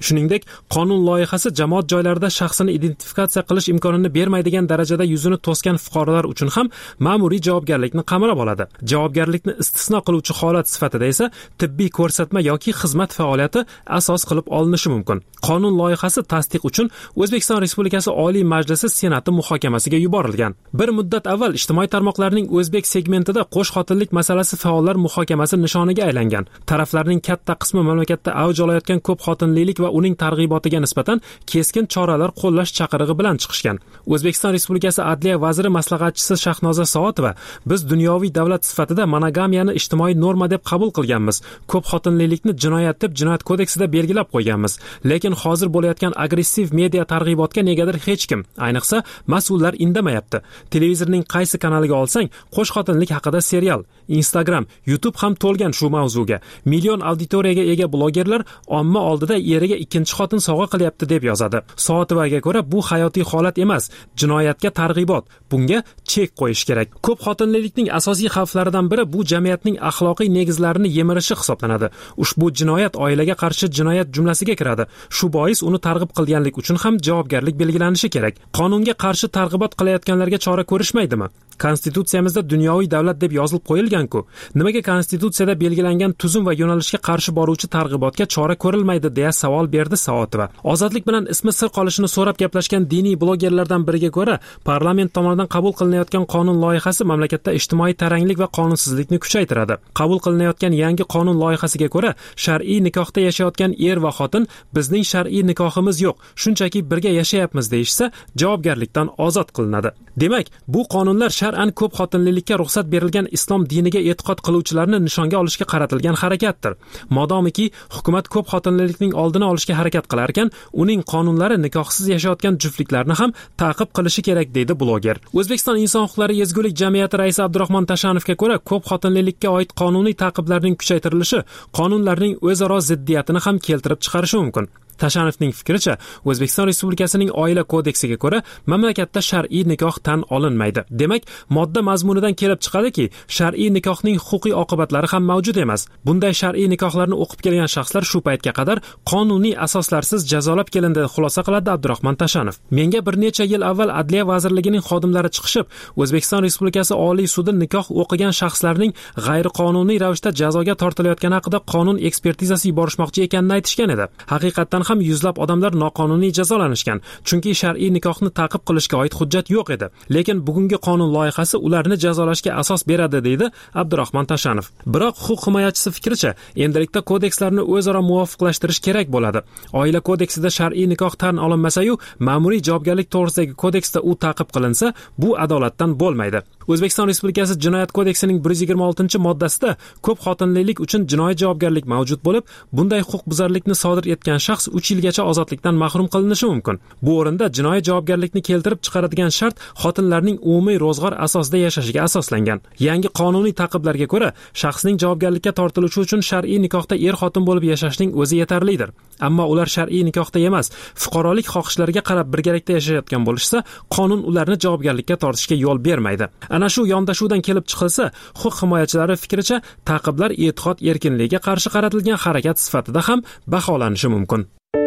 Shuningdek, qonun loyihasi jamoat joylarida shaxsini identifikatsiya qilish imkonini bermaydigan darajada yuzini to'sgan fuqarolar uchun ham ma'muriy javobgarlikni qamrab oladi. Javobgarlikni istisno qiluvchi holat sifatida esa tibbiy ko'rsatma yoki xizmat faoliyati asos qilib olinishi mumkin. Qonun loyihasi tasdiq uchun O'zbekiston Respublikasi Oliy Majlisi Senati muhokamasiga yuborilgan. Bir muddat avval ijtimoiy tarmoqlarning o'zbek segmentida qo'shxotinlik masalasi faollar muhokamasi nishoniga aylangan. Taraflarning katta qismi mamlakatda avj olayotgan ko'p xotinlilik va uning targ'ibotiga nisbatan keskin choralar qo'llash chaqirig'i bilan chiqishgan. O'zbekiston Respublikasi Adliya vaziri maslahatchisi Shahnoza Soatova: "Biz dunyoviy davlat sifatida monogamiyani ijtimoiy norma deb qabul qilganmiz. Ko'p xotinlilikni jinoyat deb jinoyat kodeksida belgilab qo'yganmiz. Lekin hozir bo'layotgan agressiv media targ'ibotga negadir hech kim, ayniqsa mas'ullar indamayapti. Televizorning qaysi kanaliga olsang, qo'shxotinlik haqida serial, Instagram, YouTube ham to'lgan shu mavzuga. Million auditoriyaga ega blogerlar omma oldida eriga ikkinchi xotin sovg'a qilyapti", deb yozadi. Soatovaga ko'ra bu hayotiy holat emas, jinoyatga targ'ibot. Bunga chek qo'yish kerak. Ko'p xotinlilikning asosiy xavflaridan biri bu jamiyatning axloqiy negizlarini yemirishi hisoblanadi. Ushbu jinoyat oilaga qarshi jinoyat jumlasiga kiradi. Shu bois uni targ'ib qilganlik uchun ham javobgarlik belgilanishi kerak. Qonunga qarshi targ'ibot qilayotganlarga chora ko'rishmaydimi? Konstitutsiyamizda dunyoviy davlat deb yozilib qo'yilgan-ku. Nimaga konstitutsiyada belgilangan tuzum va yo'nalishga qarshi boruvchi targ'ibotga chora ko'rilmaydi, deya savol berdi Soatova. Ozodlik bilan ismi sir qolishini so'rab gaplashgan diniy blogerlardan biriga ko'ra, parlament tomonidan qabul qilinayotgan qonun loyihasi mamlakatda ijtimoiy taranglik va qonunsizlikni kuchaytiradi. Qabul qilinayotgan yangi qonun loyihasiga ko'ra, shar'iy nikohda yashayotgan er va xotin "Bizning shar'iy nikohimiz yo'q, shunchaki birga yashayapmiz" deyishsa, javobgarlikdan ozod qilinadi. Demak, bu qonunlar shar'an ko'p xotinlilikka ruxsat berilgan islom diniga e'tiqod qiluvchilarni nishonga olishga qaratilgan harakatdir. Modomiki hukumat ko'p xotinlilikning oldini olishga harakat qilar ekan, uning qonunlari nikohsiz yashayotgan juftliklarni ham ta'qib qilishi kerak, deydi bloger. O'zbekiston Inson huquqlari ezgulik jamiyati raisi Abdurahmon Tashanovga ko'ra, ko'p xotinlilikka oid qonuniy ta'qiblarning kuchaytirilishi qonunlarning o'zaro ziddiyatini ham keltirib chiqarishi mumkin. Tashanovning fikricha, O'zbekiston Respublikasining Oila kodeksiga ko'ra mamlakatda shar'iy nikoh tan olinmaydi. Demak, modda mazmunidan kelib chiqadiki, shar'iy nikohning huquqiy oqibatlari ham mavjud emas. Bunday shar'iy nikohlarni o'qib kelgan shaxslar shu paytga qadar qonuniy asoslarsiz jazolab kelindi, xulosa qiladi Abdurahmon Tashanov. Menga bir necha yil avval Adliya vazirligining xodimlari chiqishib, O'zbekiston Respublikasi Oliy sudi nikoh o'qigan shaxslarning g'ayriqonuniy ravishda jazoga tortilayotgani haqida qonun ekspertizasi yuborishmoqchi ekanini aytishgan edi. Haqiqatan ham yuzlab odamlar noqonuniy jazolanishgan, chunki shar'iy nikohni ta'qib qilishga oid hujjat yo'q edi. Lekin bugungi qonun loyihasi ularni jazolashga asos beradi, deydi Abdurahmon Tashanov. Biroq huquq himoyachisi fikricha, endilikda kodekslarni o'zaro muvofiqlashtirish kerak bo'ladi. Oila kodeksida shar'iy nikoh tan olinmasa-yu, ma'muriy javobgarlik to'g'risidagi kodeksda u ta'qib qilinsa, bu adolatdan bo'lmaydi. O'zbekiston Respublikasi Jinoyat kodeksining bir yuz yigirma oltinchi moddasida ko'p xotinlilik uchun jinoiy javobgarlik mavjud bo'lib, bunday huquqbuzarlikni sodir etgan shaxs uch yilgacha ozodlikdan mahrum qilinishi mumkin. Bu o'rinda jinoiy javobgarlikni keltirib chiqaradigan shart xotinlarning umumiy ro'zg'or asosida yashashiga asoslangan. Yangi qonuniy ta'qiblarga ko'ra, shaxsning javobgarlikka tortilishi uchun shar'iy nikohda er-xotin bo'lib yashashning o'zi yetarlidir. Ammo ular shar'iy nikohda emas, fuqarolik xohishlariga qarab birgalikda yashayotgan bo'lishsa, qonun ularni javobgarlikka tortishga yo'l bermaydi. Ana shu yondashuvdan kelib chiqilsa, huquq himoyachilari fikricha, ta'qiblar e'tiqod erkinligiga qarshi qaratilgan harakat sifatida ham baholanishi mumkin.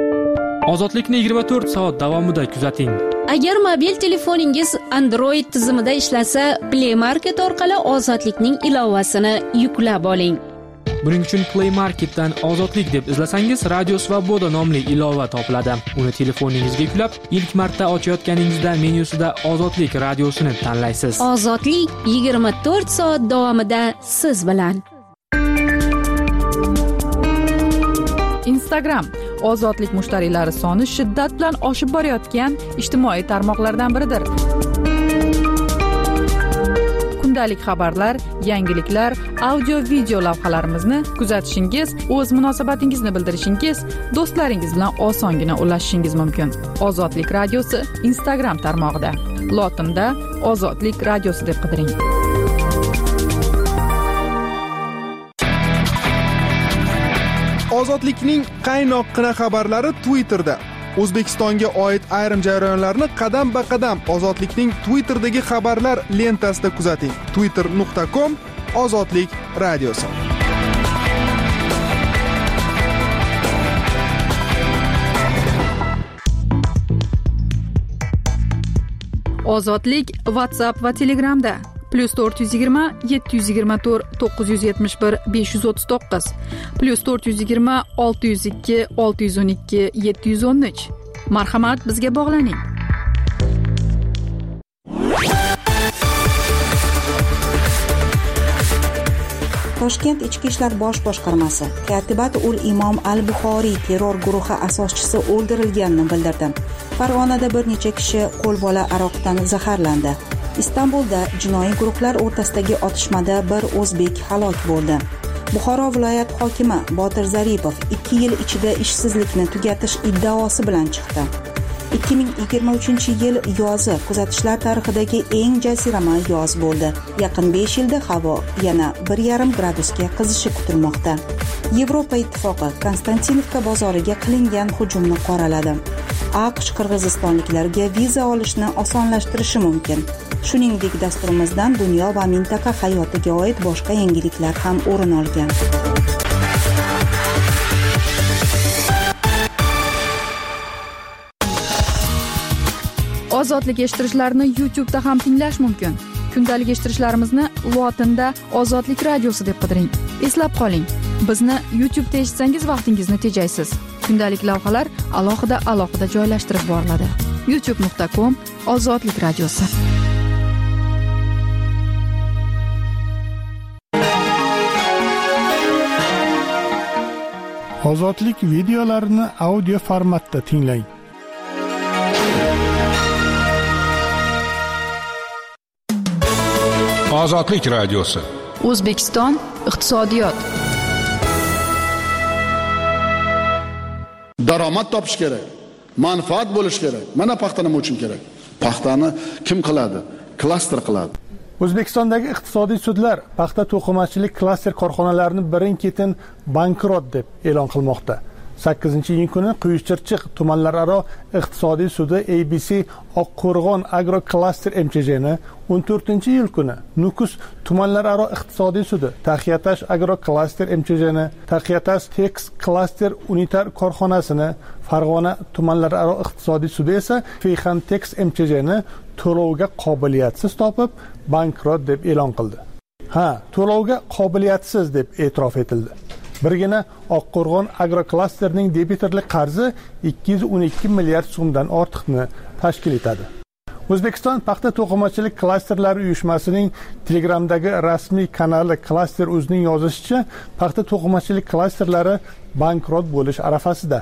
Ozodlikni yigirma to'rt soat davomida kuzating. Agar mobil telefoningiz Android tizimida ishlasa, Play Market orqali Ozodlikning ilovasini yuklab oling. Buning uchun Play Marketdan Ozodlik deb izlasangiz, Radio Svoboda nomli ilova topiladi. Uni telefoningizga yuklab, ilk marta ochayotganingizda menyusida Ozodlik radiosini tanlaysiz. Ozodlik yigirma to'rt soat davomida siz bilan. Instagram Ozodlik mushtariylari soni shiddat bilan oshib borayotgan ijtimoiy tarmoqlardan biridir. Kundalik xabarlar, yangiliklar, audio-video lavhalarimizni kuzatishingiz, o'z munosabatingizni bildirishingiz, do'stlaringiz bilan osongina ulashishingiz mumkin. Ozodlik radiosi Instagram tarmog'ida. Lotinda Ozodlik radiosi deb qidiring. Ozodlikning qaynoqqina xabarlari Twitterda. O'zbekistonga oid ayrim jarayonlarni qadam-ba-qadam Ozodlikning Twitterdagi xabarlar lentasida kuzating. twitter nuqta com Ozodlik radiosi. Ozodlik WhatsApp va Telegramda plus to'rt yuz yigirma yetti yuz yigirma to'rt to'qqiz yuz yetmish bir besh yuz o'ttiz to'qqiz plus to'rt yuz yigirma olti yuz ikki olti yuz o'n ikki yetti yuz o'n uch. Marhamat, bizga bog'laning. Toshkent Ichki ishlar bosh boshqarmasi Katibat ul Imom al-Buxoriy terror guruhi asoschisi o'ldirilganini bildirdi. Farg'onada bir necha kishi qo'lbola aroqdan zaharlandi. Istanbulda jinoiy guruhlar o'rtasidagi otishmada bir o'zbek halok bo'ldi. Buxoro viloyat hokimi Botir Zaripov ikki yil ichida ishsizlikni tugatish iddaosi bilan chiqdi. ikki ming yigirma uchinchi yil yozi kuzatishlar tarixidagi eng jazirama yoz bo'ldi. Yaqin besh yilda havo yana bir yarim gradusga qizishi kutilmoqda. Yevropa ittifoqi Konstantinovka bozoriga qilingan hujumni qoraladi. AQSh qirg'izistonliklarga viza olishni osonlashtirishi mumkin. Shuningdek, dasturimizdan dunyo va mintaqa hayotiga oid boshqa yangiliklar ham o'rin olgan. Ozodlik eshittirishlarni YouTube'da ham tinglash mumkin. Kundalik eshittirishlarimizni lotinda Ozodlik radiosi deb qidiring. Eslab qoling, bizni YouTube'da eshitsangiz vaqtingizni tejaysiz. Kundalik lavhalar alohida alohida joylashtirib boriladi. youtube nuqta com Ozodlik radiosi. Ozodlik videolarini audio formatda tinglang. Ozodlik radiosi. O'zbekiston iqtisodiyot. Daromad topish kerak, manfaat bo'lish kerak. Mana paxta nima uchun kerak? Paxtani kim qiladi? Klaster qiladi. O'zbekistondagi iqtisodiy sudlar paxta to'qimachilik klaster korxonalarini birin-ketin bankrot deb e'lon qilmoqda. sakkizinchi iyun kuni Quyuchirchiq tumanlararo iqtisodiy sudi A B C Oqqo'rg'on Agro Cluster M Ch J'ni, o'n to'rtinchi iyul kuni Nukus tumanlararo iqtisodiy sudi Taxiyatash Agro Cluster M Ch J'ni, Taxiyatash Tex Cluster unitar korxonasini, Farg'ona tumanlararo iqtisodiy sudi esa Feyxan Tex M Ch J'ni to'lovga qobiliyatsiz topib bankrot deb e'lon qildi. Ha, to'lovga qobiliyatsiz deb e'tirof etildi. Birgina Oqqo'rg'on agroklasterning debitorlik qarzi ikki yuz o'n ikki milliard so'mdan ortiqni tashkil etadi. O'zbekiston paxta to'qimachilik klasterlari uyushmasining Telegramdagi rasmiy kanali Klaster o'zining yozishicha, paxta to'qimachilik klasterlari bankrot bo'lish arafasida.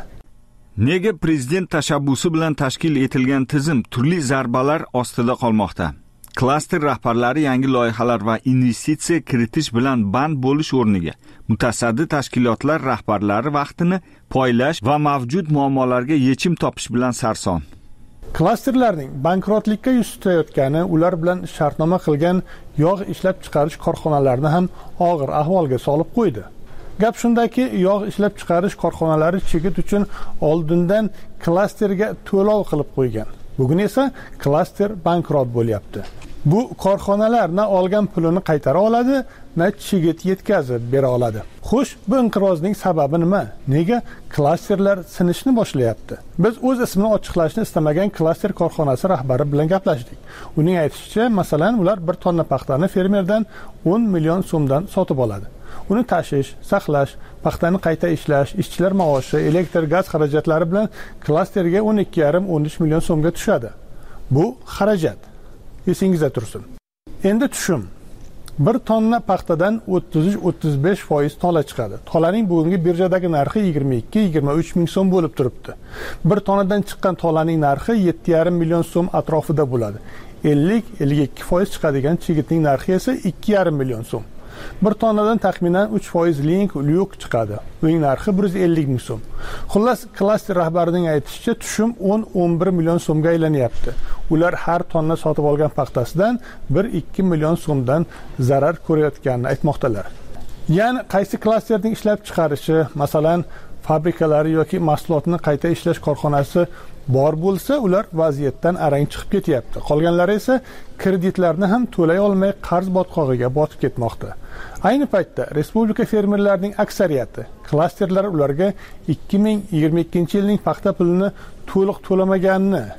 Nega prezident tashabbusi bilan tashkil etilgan tizim turli zarbalar ostida qolmoqda? Klaster rahbarlari yangi loyihalar va investitsiya kiritish bilan band bo'lish o'rniga mutasaddi tashkilotlar rahbarlari vaqtini poylash va mavjud muammolarga yechim topish bilan sarson. Klasterlarning bankrotlikka yuz tutayotgani ular bilan shartnoma qilgan yog' ishlab chiqarish korxonalarini ham og'ir ahvolga solib qo'ydi. Gap shundaki, yog' ishlab chiqarish korxonalari chigit uchun oldindan klasterga to'lov qilib qo'ygan. Bugun esa klaster bankrot bo'lyapti. Bu korxonalar na olgan pulini qaytara oladi, na chigit yetkazib bera oladi. Xo'sh, bu inqirozning sababi nima? Nega klasterlar sinishni boshlayapti? Biz o'z ismini ochiqlashni istamagan klaster korxonasi rahbari bilan gaplashdik. Uning aytishicha, masalan, ular bir tonna paxtani fermerdan o'n million so'mdan sotib oladi. Uni tashish, saqlash, paxtani qayta ishlash, ishchilar maoshi, elektr, gaz xarajatlari bilan klasterga o'n ikki yarim o'n uch million so'mga tushadi. Bu xarajat. Esingizda tursin. Endi tushum. Bir tonna paxtadan o'ttiz uch o'ttiz besh foiz tola chiqadi. Tolaning bugungi birjadagi narxi yigirma ikki yigirma uch ming so'm bo'lib turibdi. Bir tonadan chiqqan tolaning narxi yetti yarim million so'm atrofida bo'ladi. ellik ellik ikki foiz chiqadigan chigitning narxi esa ikki yarim million so'm. Bir tonadan taxminan uch foiz link lyuk chiqadi. Uning narxi bir yuz ellik ming so'm. Xullas, klaster rahbarining aytishicha, tushum o'n o'n bir million so'mga aylanyapti. Ular har tonna sotib olgan paxtasidan bir ikki million so'mdan zarar ko'rayotganini aytmoqdalar. Ya'ni qaysi klasterning ishlab chiqarishi, masalan, fabrikalari yoki mahsulotni qayta ishlash korxonasi bor bo'lsa, ular vaziyatdan arang chiqib ketyapti. Qolganlari esa kreditlarni ham to'lay olmay qarz botqog'iga botib ketmoqda. Ayni paytda respublika fermerlarining aksariyati klasterlar ularga ikki ming yigirma ikkinchi yilning paxta pulini to'liq to'lamaganini,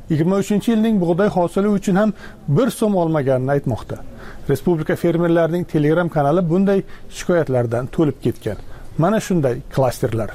yigirma uchinchi yilning bug'doy hosili uchun ham bir so'm olmaganini aytmoqda. Respublika fermerlarining Telegram kanali bunday shikoyatlardan to'lib ketgan. Mana shunday klasterlar.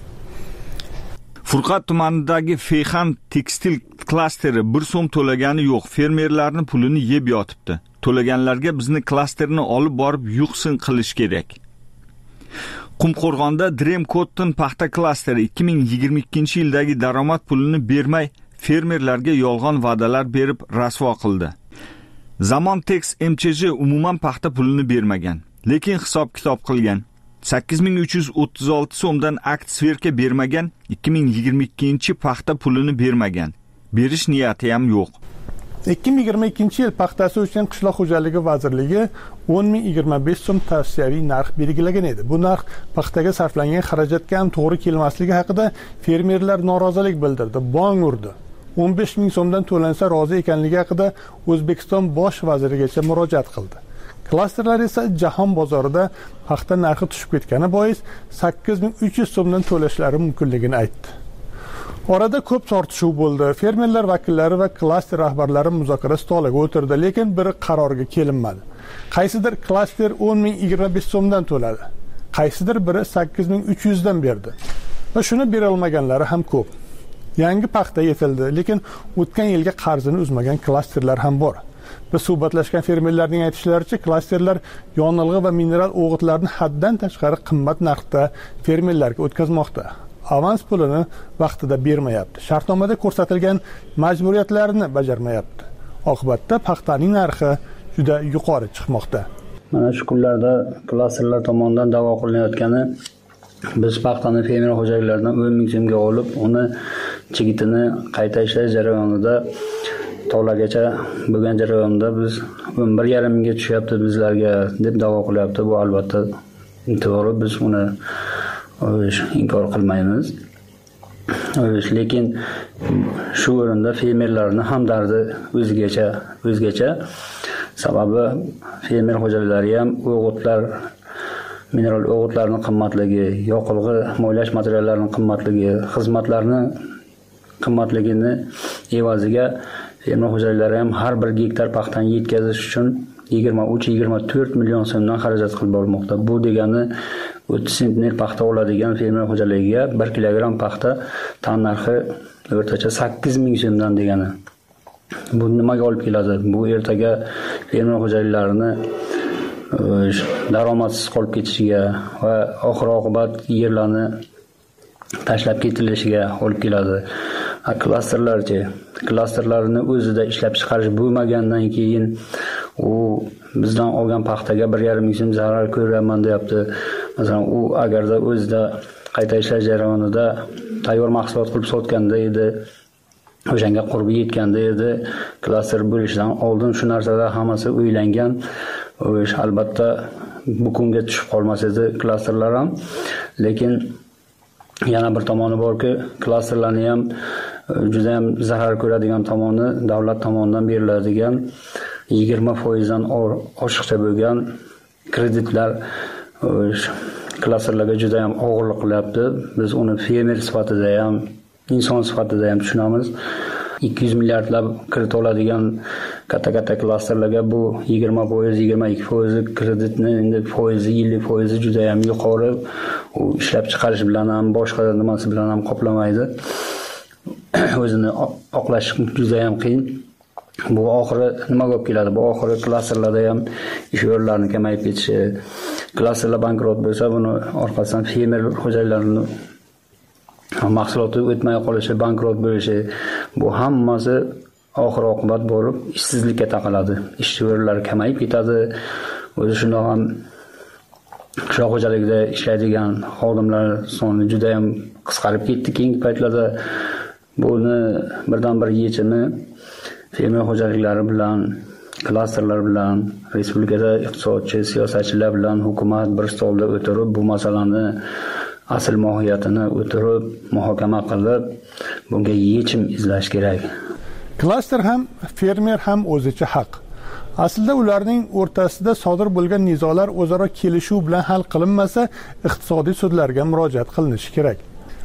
Furqat tumanidagi Feyxan tekstil klasteri bir so'm to'lagani yo'q, fermerlarning pulini yeb yotibdi. To'laganlarga bizni klasterni olib borib yuqsin qilish kerak. Qumqo'rg'onda Dream Cotton paxta klasteri ikki ming yigirma ikkinchi yildagi daromad pulini bermay fermerlarga yolg'on va'dalar berib rasvo qildi. Zamon Tex M Ch J umuman paxta pulini bermagan, lekin hisob-kitob qilgan. sakkiz ming uch yuz o'ttiz olti so'mdan akt sverka bermagan, ikki ming yigirma ikkinchi paxta pulini bermagan. Berish niyati ham yo'q. ikki ming yigirma ikkinchi yil paxtasi uchun Qishloq xo'jaligi vazirligi o'n ming yigirma besh so'm tavsiyaviy narx belgilagan edi. Bu narx paxtaga sarflangan xarajatga ham to'g'ri kelmasligi haqida fermerlar norozilik bildirdi, bong urdi. o'n besh ming so'mdan to'lansa rozi ekanligi haqida O'zbekiston bosh vazirigacha murojaat qildi. Klasterlar esa jahon bozorida paxta narxi tushib ketgani bois sakkiz ming uch yuz so'mdan to'lashlari mumkinligini aytdi. Orada ko'p tortishuv bo'ldi. Fermerlar vakillari va klaster rahbarlari muzokara stoliga o'tirdi, lekin bir qarorga kelinmadi. Qaysidir klaster o'n ming yigirma besh so'mdan to'ladi. Qaysidir biri sakkiz ming uch yuz dan berdi. Va shuni bera olmaganlari ham ko'p. Yangi paxta yetildi, lekin o'tgan yilga qarzini uzmagan klasterlar ham bor. Biz suhbatlashgan fermerlarning aytishlaricha, klasterlar yonilg'i va mineral o'g'itlarni haddan tashqari qimmat narxda fermerlarga o'tkazmoqda. Avans pulini vaqtida bermayapti. Shartnomada ko'rsatilgan majburiyatlarni bajarmayapti. Oqibatda paxtaning narxi juda yuqori chiqmoqda. Mana shu kunlarda klasterlar tomonidan da'vo qilinayotgani, biz paxtani fermer xo'jaliklaridan o'n ming so'mga olib, uni chigitini qayta ishlash jarayonida tovlagacha bo'lgan jarayonda biz o'n bir yarim mingga tushyapti bizlarga deb da'vo qilyapti. Bu albatta to'g'ri, biz uni inkor qilmaymiz. Lekin shu o'rinda fermerlarning ham dardi o'zgacha, o'zgacha. Sababi fermer xo'jaliklari ham o'g'itlar, mineral o'g'itlarning qimmatligi, yoqilg'i, mo'ylash materiallarining qimmatligi, xizmatlarning qimmatligini evaziga fermer xo'jaliklari ham har bir gektar paxtani yetkazish uchun yigirma uch yigirma to'rt million so'mdan xarajat qilib bormoqda. Bu degani o'ttiz sentner paxta oladigan fermer xo'jaligiga bir kilogramm paxta tan narxi o'rtacha sakkiz ming so'mdan degani. Bu nimaga olib keladi? Bu ertaga fermer xo'jaliklarini daromadsiz qolib ketishiga va oxir oqibat yerlarni tashlab ketilishiga olib keladi. Klasterlarchi, klasterlarni o'zida ishlab chiqarish bo'lmagandan keyin u bizdan olgan paxtaga bir yarim ming so'm zarar ko'raman deyapti. Masalan, u agarda o'zida qayta ishlash jarayonida tayyor mahsulot qilib sotganda edi, o'shanga qurbi yetganda edi, klaster bo'lishidan oldin shu narsalar hammasi o'ylangan. O'sh albatta bu kunga tushib qolmas edi klasterlar ham. Lekin yana bir tomoni borki, klasterlarni ham juda ham zarar ko'radigan tomoni davlat tomonidan beriladigan yigirma foiz dan oshiqcha bo'lgan kreditlar klasterlarga juda ham og'irlik qilyapti. Biz uni fermer sifatida ham, inson sifatida ham tushunamiz. ikki yuz milliardlab kredit oladigan katta-katta klasterlarga bu yigirma foiz, yigirma ikki foiz kreditni endi foizi, yillik foizi juda ham yuqori. U ishlab chiqarish bilan ham, boshqa nimasi bilan ham qoplamaydi. O'zini oqlash juda ham qiyin. Bu oxiri nimaga olib keladi? Bu oxiri klasterlarda ham ish o'rinlarining kamayib ketishi, klasterlar bankrot bo'lsa, buni orqasidan fermer xo'jaliklarining mahsuloti o'tmay qolishi, bankrot bo'lishi, bu hammasi oxir oqibat borib ishsizlikka taqaladi. Ish o'rinlari kamayib ketadi. O'zi shundoq ham qishloq xo'jaligida ishlaydigan xodimlar soni juda ham qisqarib ketdi keyingi paytlarda. Buni birdan bir yechimi fermer xo'jaliklari bilan, klasterlar bilan, respublikada iqtisodchi, siyosatchilar bilan hukumat bir stolda o'tirib bu masalani asl mohiyatini o'tirib muhokama qilib bunga yechim izlash kerak. Klaster ham, fermer ham o'zicha haq. Aslida ularning o'rtasida sodir bo'lgan nizolar o'zaro kelishuv bilan hal qilinmasa, iqtisodiy sudlarga murojaat qilinishi kerak.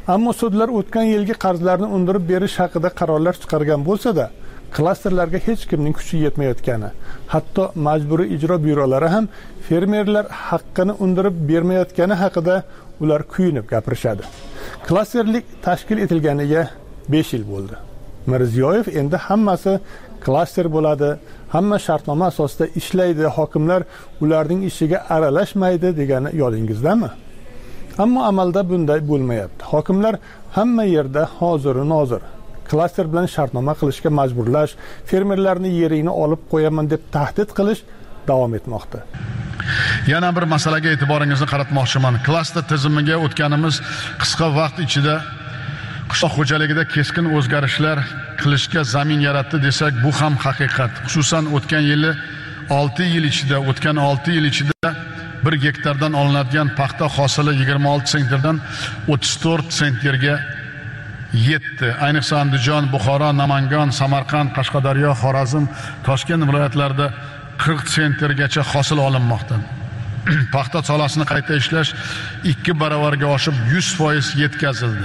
Ammo sudlar o'tgan yilgi qarzlarni undirib berish haqida qarorlar chiqargan bo'lsa-da, klasterlarga hech kimning kuchi yetmayotgani, hatto majburiy ijro byurolari ham fermerlar haqqini undirib bermayotgani haqida ular kuyunib gapirishadi. Klasterlik tashkil etilganiga besh yil bo'ldi. Mirziyoyev endi hammasi klaster bo'ladi, hamma shartnoma asosida ishlaydi, hokimlar ularning ishiga aralashmaydi degani yodingizdami? Ammo amalda bunday bo'lmayapti. Hokimlar hamma yerda hozir nozir. Klaster bilan shartnoma qilishga majburlash, fermerlarni yeringni olib qo'yaman deb tahdid qilish davom etmoqda. Yana bir masalaga e'tiboringizni qaratmoqchiman. Klaster tizimiga o'tganimiz qisqa vaqt ichida qishloq xo'jaligida keskin o'zgarishlar qilishga zamin yaratdi desak, bu ham haqiqat. Xususan o'tgan yili olti yil ichida, o'tgan olti yil ichida bir gektardan olinadigan paxta hosili yigirma olti sentrdan o'ttiz to'rt sentrga yetdi. Ayniqsa Andijon, Buxoro, Namangan, Samarqand, Qashqadaryo, Xorazm, Toshkent viloyatlarida qirq sentrgacha hosil olinmoqda. Paxta sohasini qayta ishlash ikki baravarga oshib yuz foiz yetkazildi.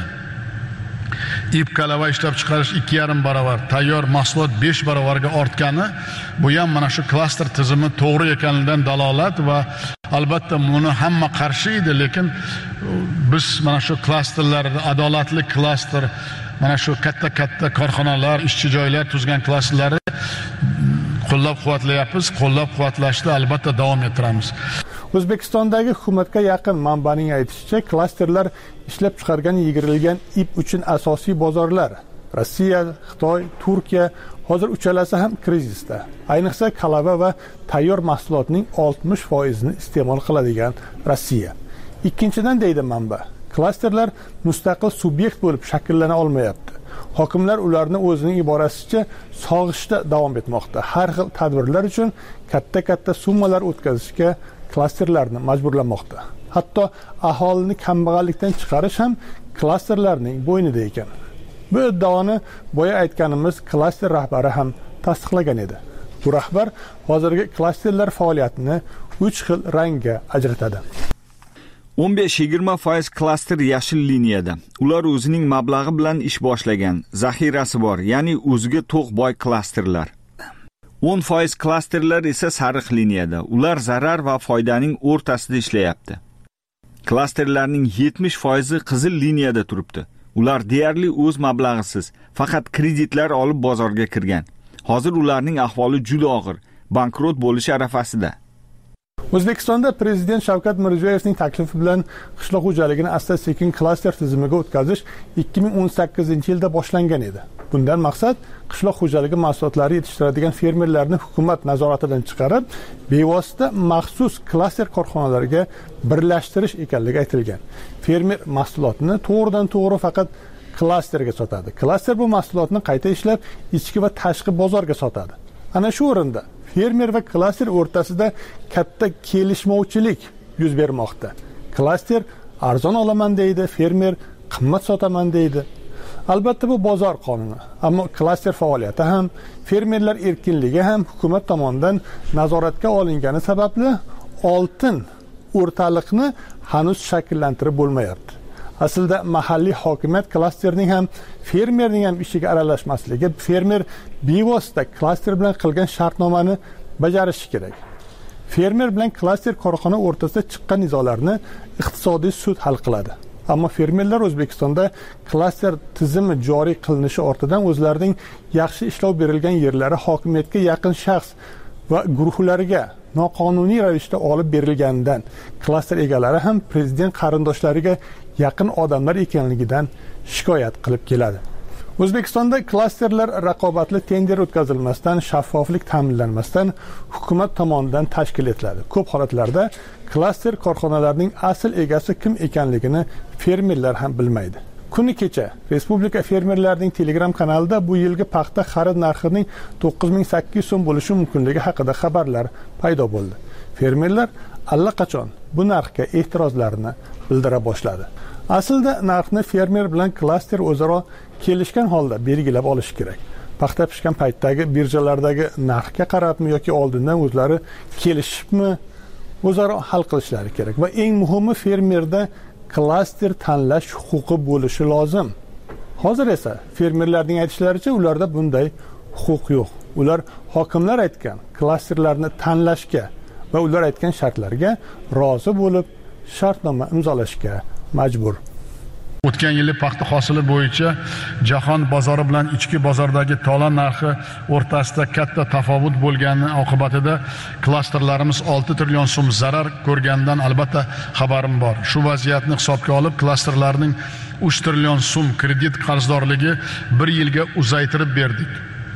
Ip kalava ishlab chiqarish ikki yarim baravar, tayyor mahsulot besh baravarga ortgani bu ham mana shu klaster tizimi to'g'ri ekanidan dalolat va albatta buni hamma qarshi edi, lekin biz mana shu klasterlarni adolatli klaster, mana shu katta-katta korxonalar, ishchi joylar tuzgan klasterlarni qo'llab-quvvatlayapmiz, qo'llab-quvvatlashda albatta davom ettiramiz. O'zbekistondagi hukumatga yaqin manbaning aytishicha, klasterlar ishlab chiqargan yigirilgan ip uchun asosiy bozorlar Rossiya, Xitoy, Turkiya, hozir uchalasi ham krizisda. Ayniqsa kalava va tayyor mahsulotning oltmish foizini iste'mol qiladigan Rossiya. Ikkinchidan deydi manba, klasterlar mustaqil subyekt bo'lib shakllana olmayapti. Hokimlar ularni o'zining iborasicha sog'ishda davom etmoqda. Har xil tadbirlar uchun katta-katta summalar o'tkazishga klasterlarni majburlamoqda. Hatto aholini kambag'allikdan chiqarish ham klasterlarning bo'ynida ekan. Bu iddaoni boya aytganimiz klaster rahbari ham tasdiqlagan edi. Bu rahbar hozirgi klasterlar faoliyatini uch xil rangga ajratadi. o'n besh yigirma foiz klaster yashil liniyada. Ular o'zining mablag'i bilan ish boshlagan, zaxirasi bor, ya'ni o'ziga to'q boy klasterlar. o'n foiz klasterlar esa sariq liniyada. Ular zarar va foydaning o'rtasida ishlayapti. Klasterlarning yetmish foizi qizil liniyada turibdi. Ular deyarli o'z mablag'isiz, faqat kreditlar olib bozorga kirgan. Hozir ularning ahvoli juda og'ir, bankrot bo'lish arafasida. O'zbekistonda prezident Shavkat Mirziyoyevning taklifi bilan qishloq xo'jaligini asta-sekin klaster tizimiga o'tkazish ikki ming o'n sakkizinchi yilda boshlangan edi. Bundan maqsad qishloq xo'jaligi mahsulotlari yetishtiradigan fermerlarni hukumat nazoratidan chiqarib, bevosita maxsus klaster korxonalariga birlashtirish ekanligi aytilgan. Fermer mahsulotini to'g'ridan-to'g'ri faqat klasterga sotadi. Klaster bu mahsulotni qayta ishlab, ichki va tashqi bozorga sotadi. Ana shu o'rinda fermer va klaster o'rtasida katta kelishmovchilik yuz bermoqda. Klaster arzon olaman deydi, fermer qimmat sotaman deydi. Albatta bu bozor qonuni, ammo klaster faoliyati ham, fermerlar erkinligi ham hukumat tomonidan nazoratga olingani sababli oltin o'rtaliqni hanuz shakllantirib bo'lmayapti. Aslida mahalliy hokimiyat klasterning ham, fermerning ham ishiga aralashmasligi, fermer bevosita klaster bilan qilgan shartnomani bajarishi kerak. Fermer bilan klaster korxona o'rtasida chiqqan nizolarni iqtisodiy sud hal qiladi. Ammo fermerlar O'zbekistonda klaster tizimi joriy qilinishi ortidan o'zlarining yaxshi ishlov berilgan yerlari hokimiyatga yaqin shaxs va guruhlariga noqonuniy ravishda olib berilganidan, klaster egalari ham prezident qarindoshlariga yaqin odamlar ekanligidan shikoyat qilib keladi. O'zbekistonda klasterlar raqobatli tender o'tkazilmasdan, shaffoflik ta'minlanmasdan hukumat tomonidan tashkil etiladi. Ko'p holatlarda klaster korxonalarining asl egasi kim ekanligini fermerlar ham bilmaydi. Kuni kecha Respublika fermerlarining Telegram kanalida bu yilgi paxta xarid narxining to'qqiz ming sakkiz yuz so'm bo'lishi mumkinligi haqida xabarlar paydo bo'ldi. Fermerlar allaqachon bu narxga e'tirozlarini bildira boshladi. Aslida narxni fermer bilan klaster o'zaro kelishgan holda belgilab olish kerak. Paxta pishgan paytdagi birjalardagi narxga qarabmi yoki oldindan o'zlari kelishibmi, o'zaro hal qilishlari kerak va eng muhimi fermerda klaster tanlash huquqi bo'lishi lozim. Hozir esa fermerlarning aytishlaricha ularda bunday huquq yo'q. Ular hokimlar aytgan klasterlarni tanlashga va ular aytgan shartlarga rozi bo'lib shartnoma imzolashga majbur. O'tgan yili paxta hosili bo'yicha jahon bozori bilan ichki bozordagi tola narxi o'rtasida katta tafovut bo'lgani oqibatida klasterlarimiz olti trillion so'm zarar ko'rganidan albatta xabarim bor. Shu vaziyatni hisobga olib klasterlarning uch trillion so'm kredit qarzdorligi bir yilga uzaytirib berdik.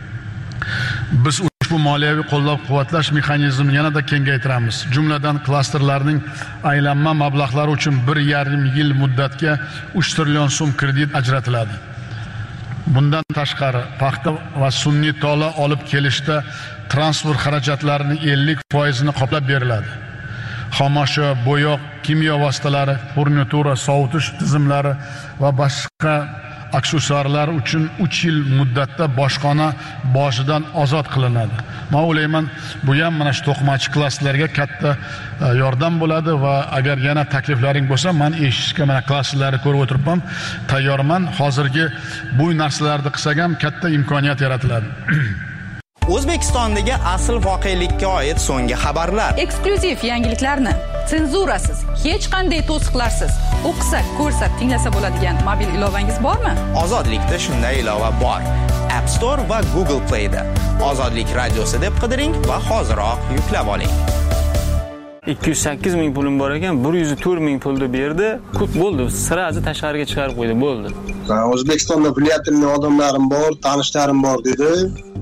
Biz ushbu moliyaviy qo'llab-quvvatlash mexanizmini yanada kengaytiramiz. Jumladan klasterlarning aylanma mablag'lari uchun bir yarim yil muddatga uch trillion so'm kredit ajratiladi. Bundan tashqari paxta va sun'iy tola olib kelishda transport xarajatlarining ellik foizini qoplab beriladi. Xomashyo, bo'yoq, kimyo vositalari, furnitura, sovutish tizimlari va boshqa aksessuarlar uchun uch yil muddatda bojxona bojidan ozod qilinadi. Men o'ylayman, bu ham mana shu to'qimachi klasslarga katta yordam bo'ladi va agar yana takliflaring bo'lsa, men eshitishga mana klasslarni ko'rib o'tiribman, tayyorman. Hozirgi bu narsalarni qilsak ham katta imkoniyat yaratiladi. O'zbekistondagi asl voqelikka oid so'nggi xabarlar, eksklyuziv yangiliklarni senzurasiz, hech qanday to'siqlarsiz o'qisak, ko'rsak, tinglasa bo'ladigan mobil ilovangiz bormi? Ozodlikda shunday ilova bor. App Store va Google Play da Ozodlik radiosi deb qidiring va hoziroq yuklab oling. ikki yuz sakkiz ming pulim bor ekan, bir yuz to'rt ming pulni berdi. Kut bo'ldi, sirazi tashqariga chiqarib qo'ydi, bo'ldi. O'zbekistonda bilyatli odamlarim bor, tanishlarim bor dedi.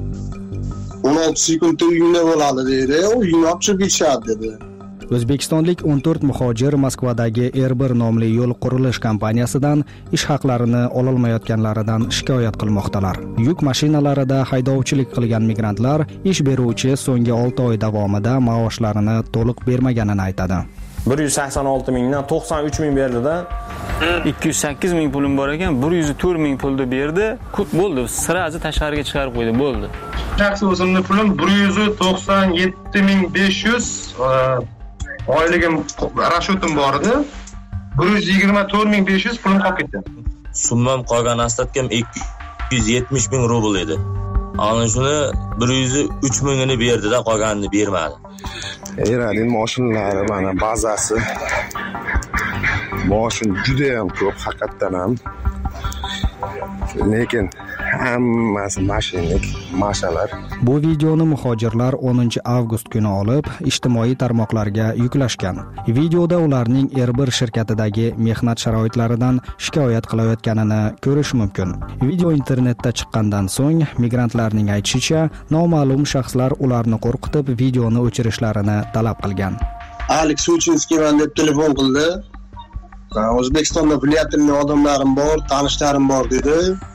o'n olti sekundda uyingda bo'ladi dedi. Uyingni olib chiqib ketishadi dedi. O'zbekistonlik o'n to'rt muhojir Moskvadagi R bir nomli yo'l qurilish kompaniyasidan ish haqlarini ololmayotganlaridan shikoyat qilmoqdalar. Yuk mashinalarida haydovchilik qilgan migrantlar ish beruvchi so'nggi olti oy davomida maoshlarini to'liq bermaganini aytadi. bir yuz sakson olti mingdan to'qson uch ming berdida, ikki yuz sakkiz ming pulim bor ekan, bir yuz to'rt ming pulni berdi. Kut bo'ldi, sirazi tashqariga chiqarib qo'ydi, bo'ldi. Shaxsiy o'zimning pulim bir yuz to'qson yetti ming besh yuz, oyligim rashotim bor edi. bir yuz yigirma to'rt ming besh yuz pulim qolib ketdi. Summam qolgan ostatkam ikki yuz yetmish ming rubl edi. Ana shuni bir yuz uch mingini berdi-da, qolganini bermadi. Eraning mashinalari mana bazasi. Mashin juda ham ko'p, haqiqatan ham. Lekin hammasi mashinik, mashalar. Bu videoni muhojirlar o'ninchi avgust kuni olib, ijtimoiy tarmoqlarga yuklashgan. Videoda ularning R bir shirkatidagi mehnat sharoitlaridan shikoyat qilayotganini ko'rish mumkin. Video internetda chiqqandan so'ng, migrantlarning aytishicha, noma'lum shaxslar ularni qo'rqitib, videoni o'chirishlarini talab qilgan. Alex Suchinskiy men deb telefon qildi. O'zbekistonda bilyatli odamlarim bor, tanishlarim bor dedi.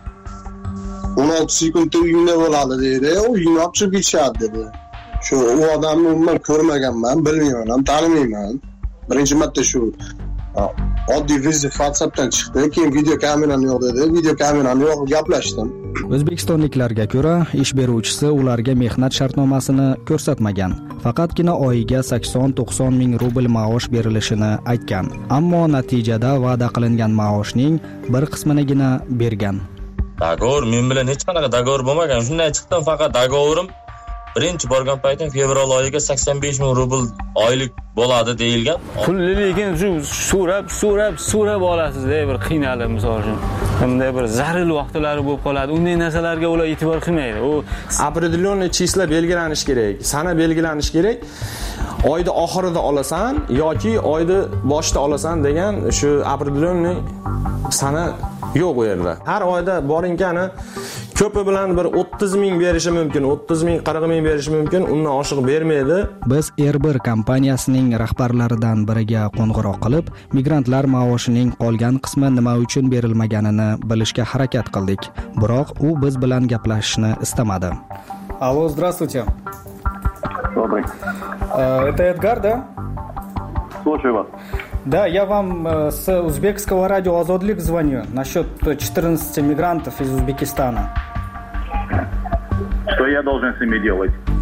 o'n olti sekundda uyingda bo'ladi dedi. Uyingni olib chiqib ketishadi dedi. Shu u odamni umuman ko'rmaganman, bilmayman, ham tanimayman. Birinchi marta shu oddiy video WhatsAppdan chiqdi, keyin video kamerani yo'q dedi. Video kamerani yo'q gaplashdim. O'zbekistonliklarga ko'ra, ish beruvchisi ularga mehnat shartnomasini ko'rsatmagan. Faqatgina oyiga sakson to'qson ming rubl maosh berilishini aytgan. Ammo natijada va'da qilingan maoshning bir qisminigina bergan. Dogovor men bilan hech qanaqa dogovor bo'lmagan. Shunday chiqdim, faqat dogovorim birinchi borgan paytim fevral oyiga sakson besh ming rubl oylik bo'ladi deyilgan. Pulni lekin shu so'rab, so'rab, so'rab olasiz-da, bir qiynalib misol uchun. Bunday bir zarur vaqtlari bo'lib qoladi. Unday narsalarga ular e'tibor qilmaydi. U определённый числа belgilanishi kerak, sana belgilanishi kerak. Oyda oxirida olasan yoki oyda boshida olasan degan shu определённый sana yo'q u yerda. Har oyda boringani ko'pi bilan bir o'ttiz ming berishi mumkin, o'ttiz ming, qirq ming berishi mumkin, undan oshiq bermaydi. Biz R bir kompaniyasining rahbarlaridan biriga qo'ng'iroq qilib, migrantlar maoshining qolgan qismi nima uchun berilmaganini bilishga harakat qildik. Biroq u biz bilan gaplashishni istamadi. Алло, здравствуйте. Добрый. Это Эдгар, да? Слушаю вас. Да, я вам с узбекского радио «Озодлик» звоню насчет четырнадцати мигрантов из Узбекистана. Что я должен с ними делать?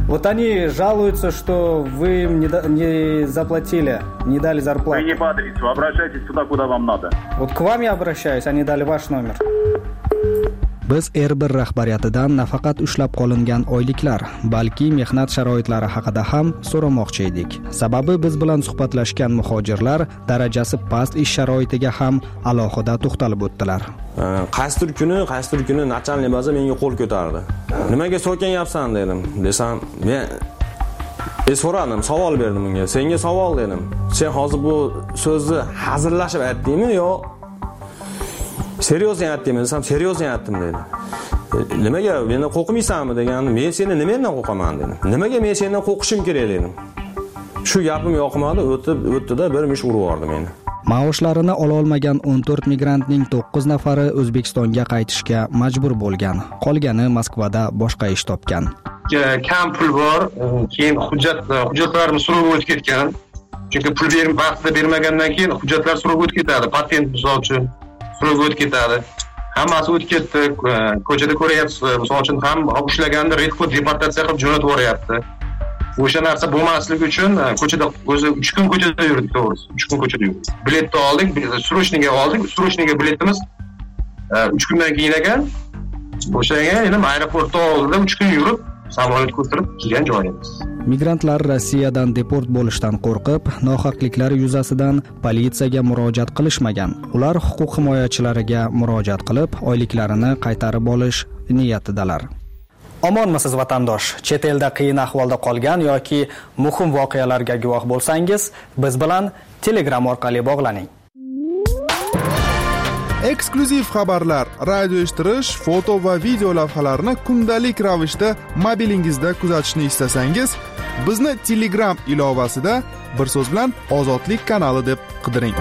Вот они жалуются, что вы им не, до, не заплатили, не дали зарплату. Вы не по адресу, обращайтесь туда, куда вам надо. Вот к вам я обращаюсь, они дали ваш номер. Biz Erber rahbariyatidan nafaqat ushlab qolingan oyliklar, balki mehnat sharoitlari haqida ham so'ramoqchi edik. Sababi biz bilan suhbatlashgan muhojirlar darajasi past ish sharoitiga ham alohida to'xtalib o'tdilar. Qaysidir kuni, qaysidir kuni nachalnik baza menga qo'l ko'tardi. Nimaga so'kanyapsan dedim. Desam, men e so'radim, savol berdim unga. Senga savol dedim. Sen hozir bu so'zni hazillashib aytdingmi yo seriozdan aytdingmi desam, seriozdan aytdim dedi. Nimaga mendan qo'rqmaysanmi degandim. Men seni nimadan qo'rqaman dedim. Nimaga men sendan qo'rqishim kerak dedim. Shu gapim yoqmadi, o'tib o'tdi-da bir mish urib yubordi meni. Maoshlarini ola olmagan o'n to'rt migrantning to'qqiz nafari O'zbekistonga qaytishga majbur bo'lgan. Qolgani Moskvada boshqa ish topgan. Kam pul bor, keyin hujjat hujjatlarimiz so'rovga o'tib ketgan. Chunki pul berib vaqtida bermagandan keyin hujjatlar so'rovga o'tib ketadi. Patent misol uchun so'rovga o'tib ketadi. Hammasi o'tib ketdi. Ko'chada ko'ryapsiz, misol uchun ham ushlaganda redkod deportatsiya qilib jo'natib yuboryapti. O'sha narsa bo'lmasligi uchun ko'chada o'zi uch kun ko'chada yurdik, to'g'risi. uch kun ko'chada yurdik. Biletni oldik, srochniga oldik. Srochniga biletimiz uch kundan keyin ekan. O'shaga endi aeroportda oldida uch kun yurib, samolyotga o'tirib kelgan joyimiz. Migrantlar Rossiyadan deport bo'lishdan qo'rqib, nohaqliklar yuzasidan politsiyaga murojaat qilishmagan. Ular huquq himoyachilariga murojaat qilib, oyliklarini qaytarib olish niyatidalar. Omonmisiz vatandosh? Chet elda qiyin ahvolda qolgan yoki muhim voqealarga guvoh bo'lsangiz, biz bilan Telegram orqali bog'laning. Eksklyuziv xabarlar, radio eshittirish, foto va video lavhalarni kundalik ravishda mobilingizda kuzatishni istasangiz, bizni Telegram ilovasida bir so'z bilan Ozodlik kanali deb qidiring.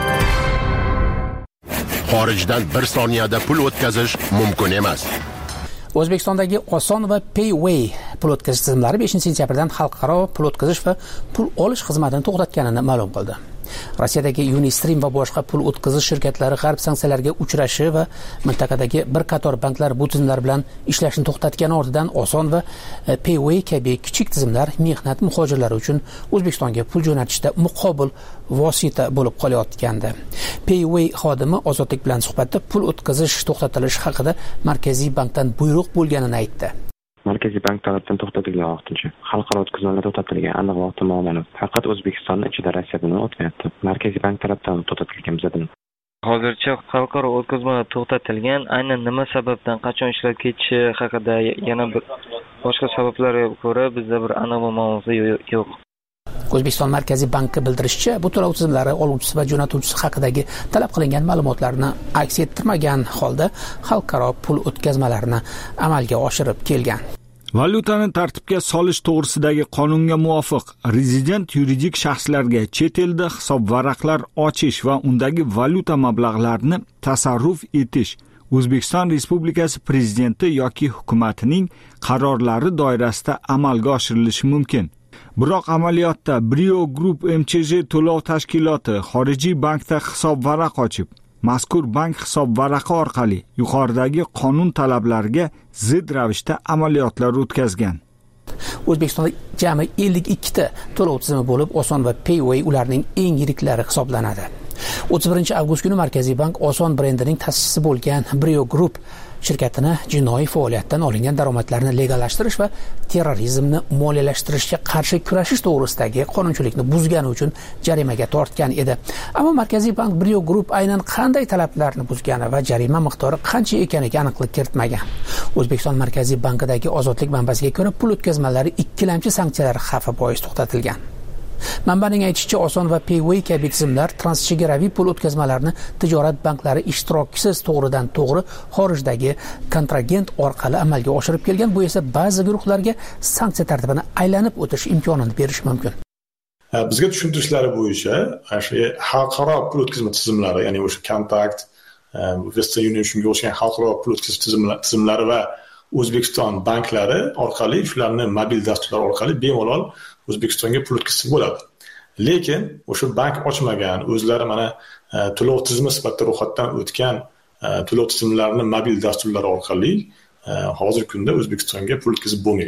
Xorijdan bir soniyada pul o'tkazish mumkin emas. O'zbekistondagi oson va Payway pul o'tkazish tizimlari beshinchi sentyabrdan xalqaro pul o'tkazish va pul olish xizmatini to'xtatganini ma'lum qildi. Rossiyadagi Unistream va boshqa pul o'tkazish shirkatlari g'arb sanksiyalarga uchrashi va mintaqadagi bir qator banklar bu tizimlar bilan ishlashni to'xtatgani ortidan oson va Payway kabi kichik tizimlar mehnat muhojirlari uchun O'zbekistonga pul jo'natishda muqobil vosita bo'lib qolayotgandi. Payway xodimi Ozodlik bilan suhbatda pul o'tkazish to'xtatilishi haqida Markaziy bankdan buyruq bo'lganini aytdi. Markaziy bank tomonidan to'xtatilgan vaqtincha xalqaro o'tkazmalar to'xtatilgan aniq vaqti ma'lum. Faqat O'zbekistonning ichida Rossiyadan o'tmayapti. Markaziy bank tarafdan to'xtatilgan bizdan. Hozircha xalqaro o'tkazmalar to'xtatilgan. Aynan nima sababdan qachon ishlab ketishi haqida yana bir boshqa sabablarga ko'ra bizda bir aniq ma'lumot yo'q. O'zbekiston Markaziy banki bildirishicha, bu to'lov tizimlari oluvchisi va jo'natuvchisi haqidagi talab qilingan ma'lumotlarni aks ettirmagan holda xalqaro pul o'tkazmalarini amalga oshirib kelgan. Valyutani tartibga solish to'g'risidagi qonunga muvofiq rezident yuridik shaxslarga chet elda hisob varaqlar ochish va undagi valyuta mablag'larini tasarruf etish O'zbekiston Respublikasi prezidenti yoki hukumatining qarorlari doirasida amalga oshirilishi mumkin. Biroq amaliyotda Brio Group M Ch J to'lov tashkiloti xorijiy bankda hisob varaq ochib, mazkur bank hisob varaqi orqali yuqoridagi qonun talablariga zid ravishda amaliyotlar o'tkazgan. O'zbekistonda jami ellik ikkita to'lov tizimi bo'lib, Oson va Payway ularning eng yiriklari hisoblanadi. o'ttiz birinchi avgust kuni Markaziy bank Oson brendining ta'sischisi bo'lgan Brio Group shirkatini jinoiy faoliyatdan olingan daromadlarni legallashtirish va terrorizmni moliyalashtirishga qarshi kurashish to'g'risidagi qonunchilikni buzgani uchun jarimaga tortgan edi. Ammo Markaziy bank Brio Group aynan qanday talablarni buzgani va jarima miqdori qancha ekaniga aniqlik kiritmagan. O'zbekiston Markaziy bankidagi Ozodlik manbasiga ko'ra, pul o'tkazmalari ikkilamchi sanksiyalar xavfi bois to'xtatilgan. Manbaning aytishicha, Oson va Payway kabi tizimlar transchegaraviy pul o'tkazmalarini tijorat banklari ishtirokisiz to'g'ridan to'g'ri xorijdagi kontragent orqali amalga oshirib kelgan. Bu esa ba'zi guruhlarga sanksiya tartibini aylanib o'tish imkonini berishi mumkin. Bizga tushuntirishlari bo'yicha, o'sha xalqaro pul o'tkazma tizimlari, ya'ni o'sha Contact, Western Union shunga o'xshagan xalqaro pul o'tkazish tizimlari va O'zbekiston banklari orqali, shularni mobil dasturlar orqali bemalol O'zbekistonga pul o'tkazsa bo'ladi. Lekin o'sha bank ochmagan, o'zlari mana to'lov tizimi sifatida ro'yxatdan o'tgan to'lov tizimlarini mobil dasturlar orqali hozirgi kunda O'zbekistonga pul o'tkazib bo'lmaydi.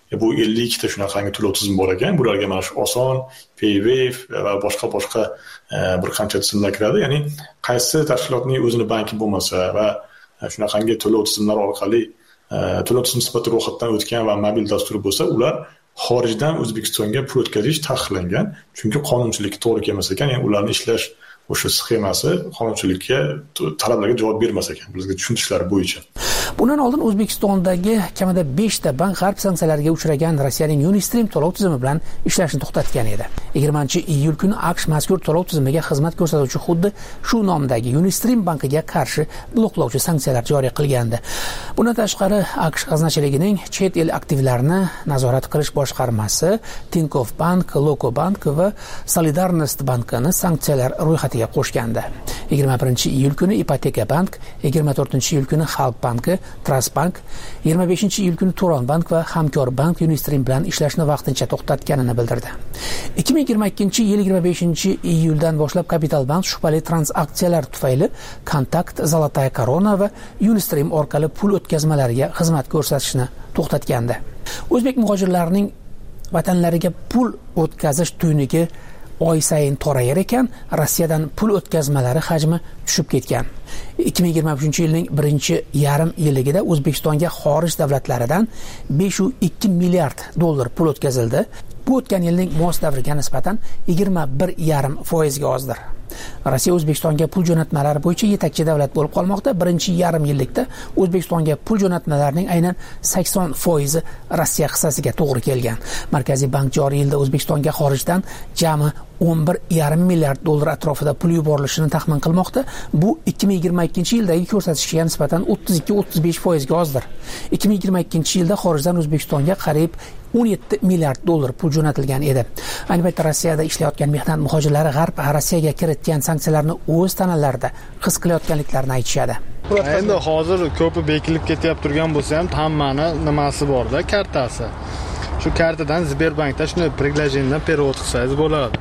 bu ellik ikkita shunaqangi to'lov tizimi bor ekan. Bularga mana shu oson, PayWave va boshqa boshqa bir qancha tizimlar kiradi. Ya'ni qaysi tashkilotning o'zini banki bo'lmasa va shunaqangi to'lov tizimlari orqali to'lov tizimi sifatida ro'yxatdan o'tgan va mobil dasturi bo'lsa, ular xorijdan O'zbekistonga pul o'tkazish taqiqlangan. Chunki qonunchilikka to'g'ri kelmas ekan. Ya'ni ularning ishlash o'sha sxemasi qonunchilikka, talablarga javob bermas ekan, bizga tushuntishlari bo'yicha. Bundan oldin O'zbekistondagi kamida besh ta bank g'arb sanksiyalarga uchragan Rossiyaning Unistream to'lov tizimi bilan ishlashni to'xtatgan edi. yigirmanchi iyul kuni AQSh mazkur to'lov tizimiga xizmat ko'rsatuvchi xuddi shu nomdagi Unistream bankiga qarshi bloklovchi sanksiyalar joriy qilgandi. Bundan tashqari AQSh g'aznachiligining chet el aktivlarini nazorat qilish boshqarmasi Tinkoff Bank, Loko Bank va Solidarnost bankini sanksiyalar ro'yxatiga qo'shgandi. yigirma birinchi iyul kuni Ipoteka Bank, yigirma to'rtinchi iyul kuni Xalq banki, Trust Bank, yigirma beshinchi iyul kuni Turon Bank va Hamkor Bank Unistream bilan ishlashni vaqtincha to'xtatganini bildirdi. ikki ming yigirma ikkinchi yil yigirma beshinchi iyuldan boshlab Kapital Bank shubhali transaksiyalar tufayli Kontakt, Zolotaya Korona va Unistream orqali pul o'tkazmalariga xizmat ko'rsatishni to'xtatgandi. O'zbek muhojirlarining vatanlariga pul o'tkazish tuynigi oy sayin torayar ekan, Rossiyadan pul o'tkazmalari hajmi tushib ketgan. ikki ming yigirma uchinchi yilning birinchi yarim yilligida O'zbekistonga xorij davlatlaridan besh nuqta ikki milliard dollar pul o'tkazildi. Bu o'tgan yilning mos davriga nisbatan yigirma bir nuqta besh foizga ozdir. Rossiya O'zbekistonga pul jo'natmalari bo'yicha yetakchi davlat bo'lib qolmoqda. Birinchi yarim yillikda O'zbekistonga pul jo'natmalarining aynan sakson foizi Rossiya hissasiga to'g'ri kelgan. Markaziy bank joriy yilda O'zbekistonga xorijdan jami o'n bir nuqta besh milliard dollar atrofida pul yuborilishini taxmin qilmoqda. Bu ikki ming yigirma ikkinchi yildagi ko'rsatkichga nisbatan o'ttiz ikki o'ttiz besh foizga ozdir. ikki ming yigirma ikkinchi yilda xorijdan O'zbekistonga qariyb o'n yetti milliard dollar pul jo'natilgan edi. Ayni paytda Rossiyada ishlayotgan mehnat muhojirlari G'arb Rossiyaga kiritgan sanksiyalarni o'z tanalarida his qilayotganliklarini aytishadi. Endi hozir ko'pi bekilib ketyapti turgan bo'lsa ham hammani nimasi borda, kartasi. Shu kartadan Sberbankda shuni приглашениеdan перевод qilsangiz bo'ladi.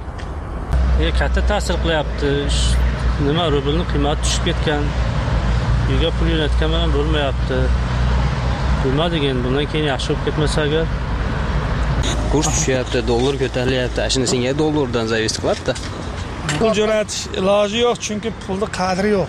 E, katta ta'sir qilyapti. Nima, rublning qiymati tushib ketgan. Uyga pul jo'natgan bilan bo'lmayapti. Nima degan, bundan keyin yaxshi bo'lib ketmasa agar kurs tushyapti, dollar ko'tarilyapti. Ashuni senga dollardan zavis qilyapti. Pul jo'natish iloji yo'q, chunki pulning qadri yo'q.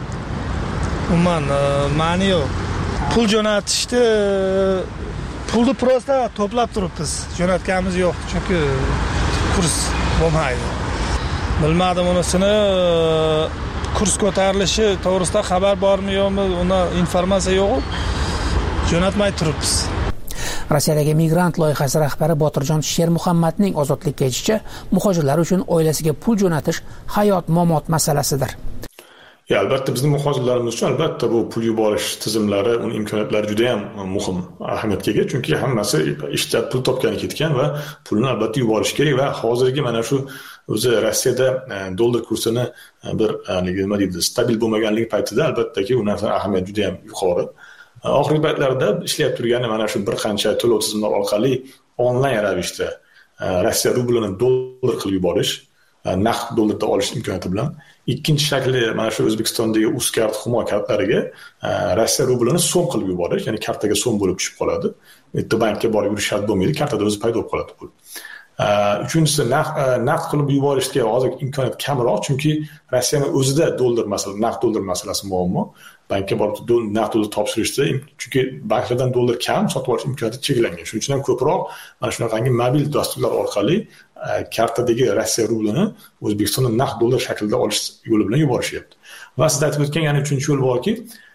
Umuman ma'ni yo'q. Pul jo'natishni pulni prosta to'plab turibmiz. Jo'natganimiz yo'q, chunki kurs bo'lmaydi. Bilmadim unisini kurs ko'tarilishi to'g'risida xabar bormi yo'qmi, unda informatsiya yo'q. Jo'natmay turibmiz. Rossiyadagi migrant loyihasi rahbari Botirjon Shermuhammadning ozodlikka aytishicha, muhojirlar uchun oilasiga pul jo'natish hayot-mamot masalasidir. Ya, albatta bizning muhojirlarimiz uchun albatta bu pul yuborish tizimlari, uning imkoniyatlari juda ham muhim, ahamiyatga ega, chunki hammasi ishda pul topgani ketgan va pulni albatta yuborish kerak va hozirgi mana shu o'zi Rossiyada dollar kursini bir nima deydi, stabil bo'lmaganligi paytida albattaki u narsa ahamiyat juda ham yuqori. Oxirgi paytlarda ishlayib turgani mana shu bir qancha to'lov tizimlari orqali onlayn ravishda Rossiya rublini dollar qilib yuborish, naqd dollarda olish imkoniyati bilan. Ikkinchi shakli mana shu O'zbekistondagi Uzkart Humo kartalariga Rossiya rublini so'm qilib yuborish, ya'ni kartaga so'm bo'lib tushib qoladi. Bitta bankka borib yurish shart bo'lmaydi, kartada o'zi paydo bo'lib qoladi pul. Uchinchisi naqd qilib yuborishga hozir imkoniyat kamroq, chunki Rossiyaning o'zida dollar masalasi, naqd dollar masalasi muammo. Bankka borib naqd dollar topshirishda, chunki banklardan dollar kam, sotib olish imkoniyati cheklangan. Shuning uchun ham ko'proq mana shunaqangi mobil dasturlar orqali kartadagi Rossiya rublini O'zbekistonda naqd dollar shaklida olish yo'li bilan yuborishyapti. Va siz aytib o'tgan yana uchinchi yo'l borki,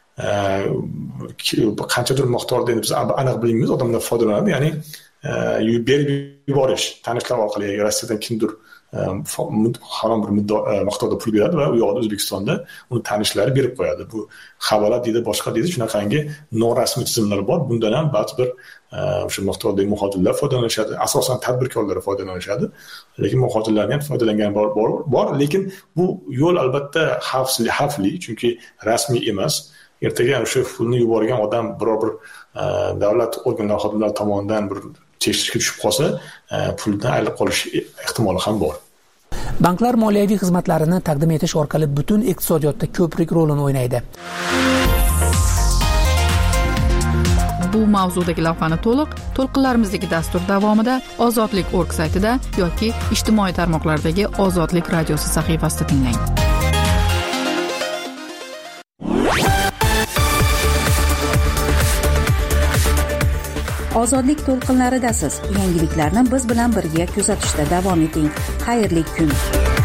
qanchadir miqdorda endi biz aniq bilmaymiz, odamlar foydalanadi, ya'ni berib yuborish, tanishlar orqali Rossiyadan kimdir harom bir miqdorda pul beradi va u yoqda O'zbekistonda uni tanishlari berib qo'yadi. Bu havola deydi, boshqa deydi, shunaqangi norasmiy tizimlar bor. Bundan ham ba'zi bir o'sha miqdordagi muhojirlar foydalanishadi, asosan tadbirkorlar foydalanishadi. Lekin muhojirlarning ham foydalangan bor, bor, bor, lekin bu yo'l albatta xavfli, xavfli, chunki rasmiy emas. Ertaga o'sha pulni yuborgan odam biror bir davlat organlari xodimlari tomonidan bir tekshirishga tushib qolsa, puldan ayrilib qolish ehtimoli ham bor. Banklar moliyaviy xizmatlarini taqdim etish orqali butun iqtisodiyotda ko'prik rolini o'ynaydi. bu mavzudagi lavhani to'liq to'lqinlarimizdagi dastur davomida Ozodlik nokta org saytida yoki ijtimoiy tarmoqlardagi Ozodlik radiosi sahifasida tinglang. Ozodlik to'lqinlaridasiz. Yangiliklarni biz bilan birga kuzatishda davom eting. Xayrli kun.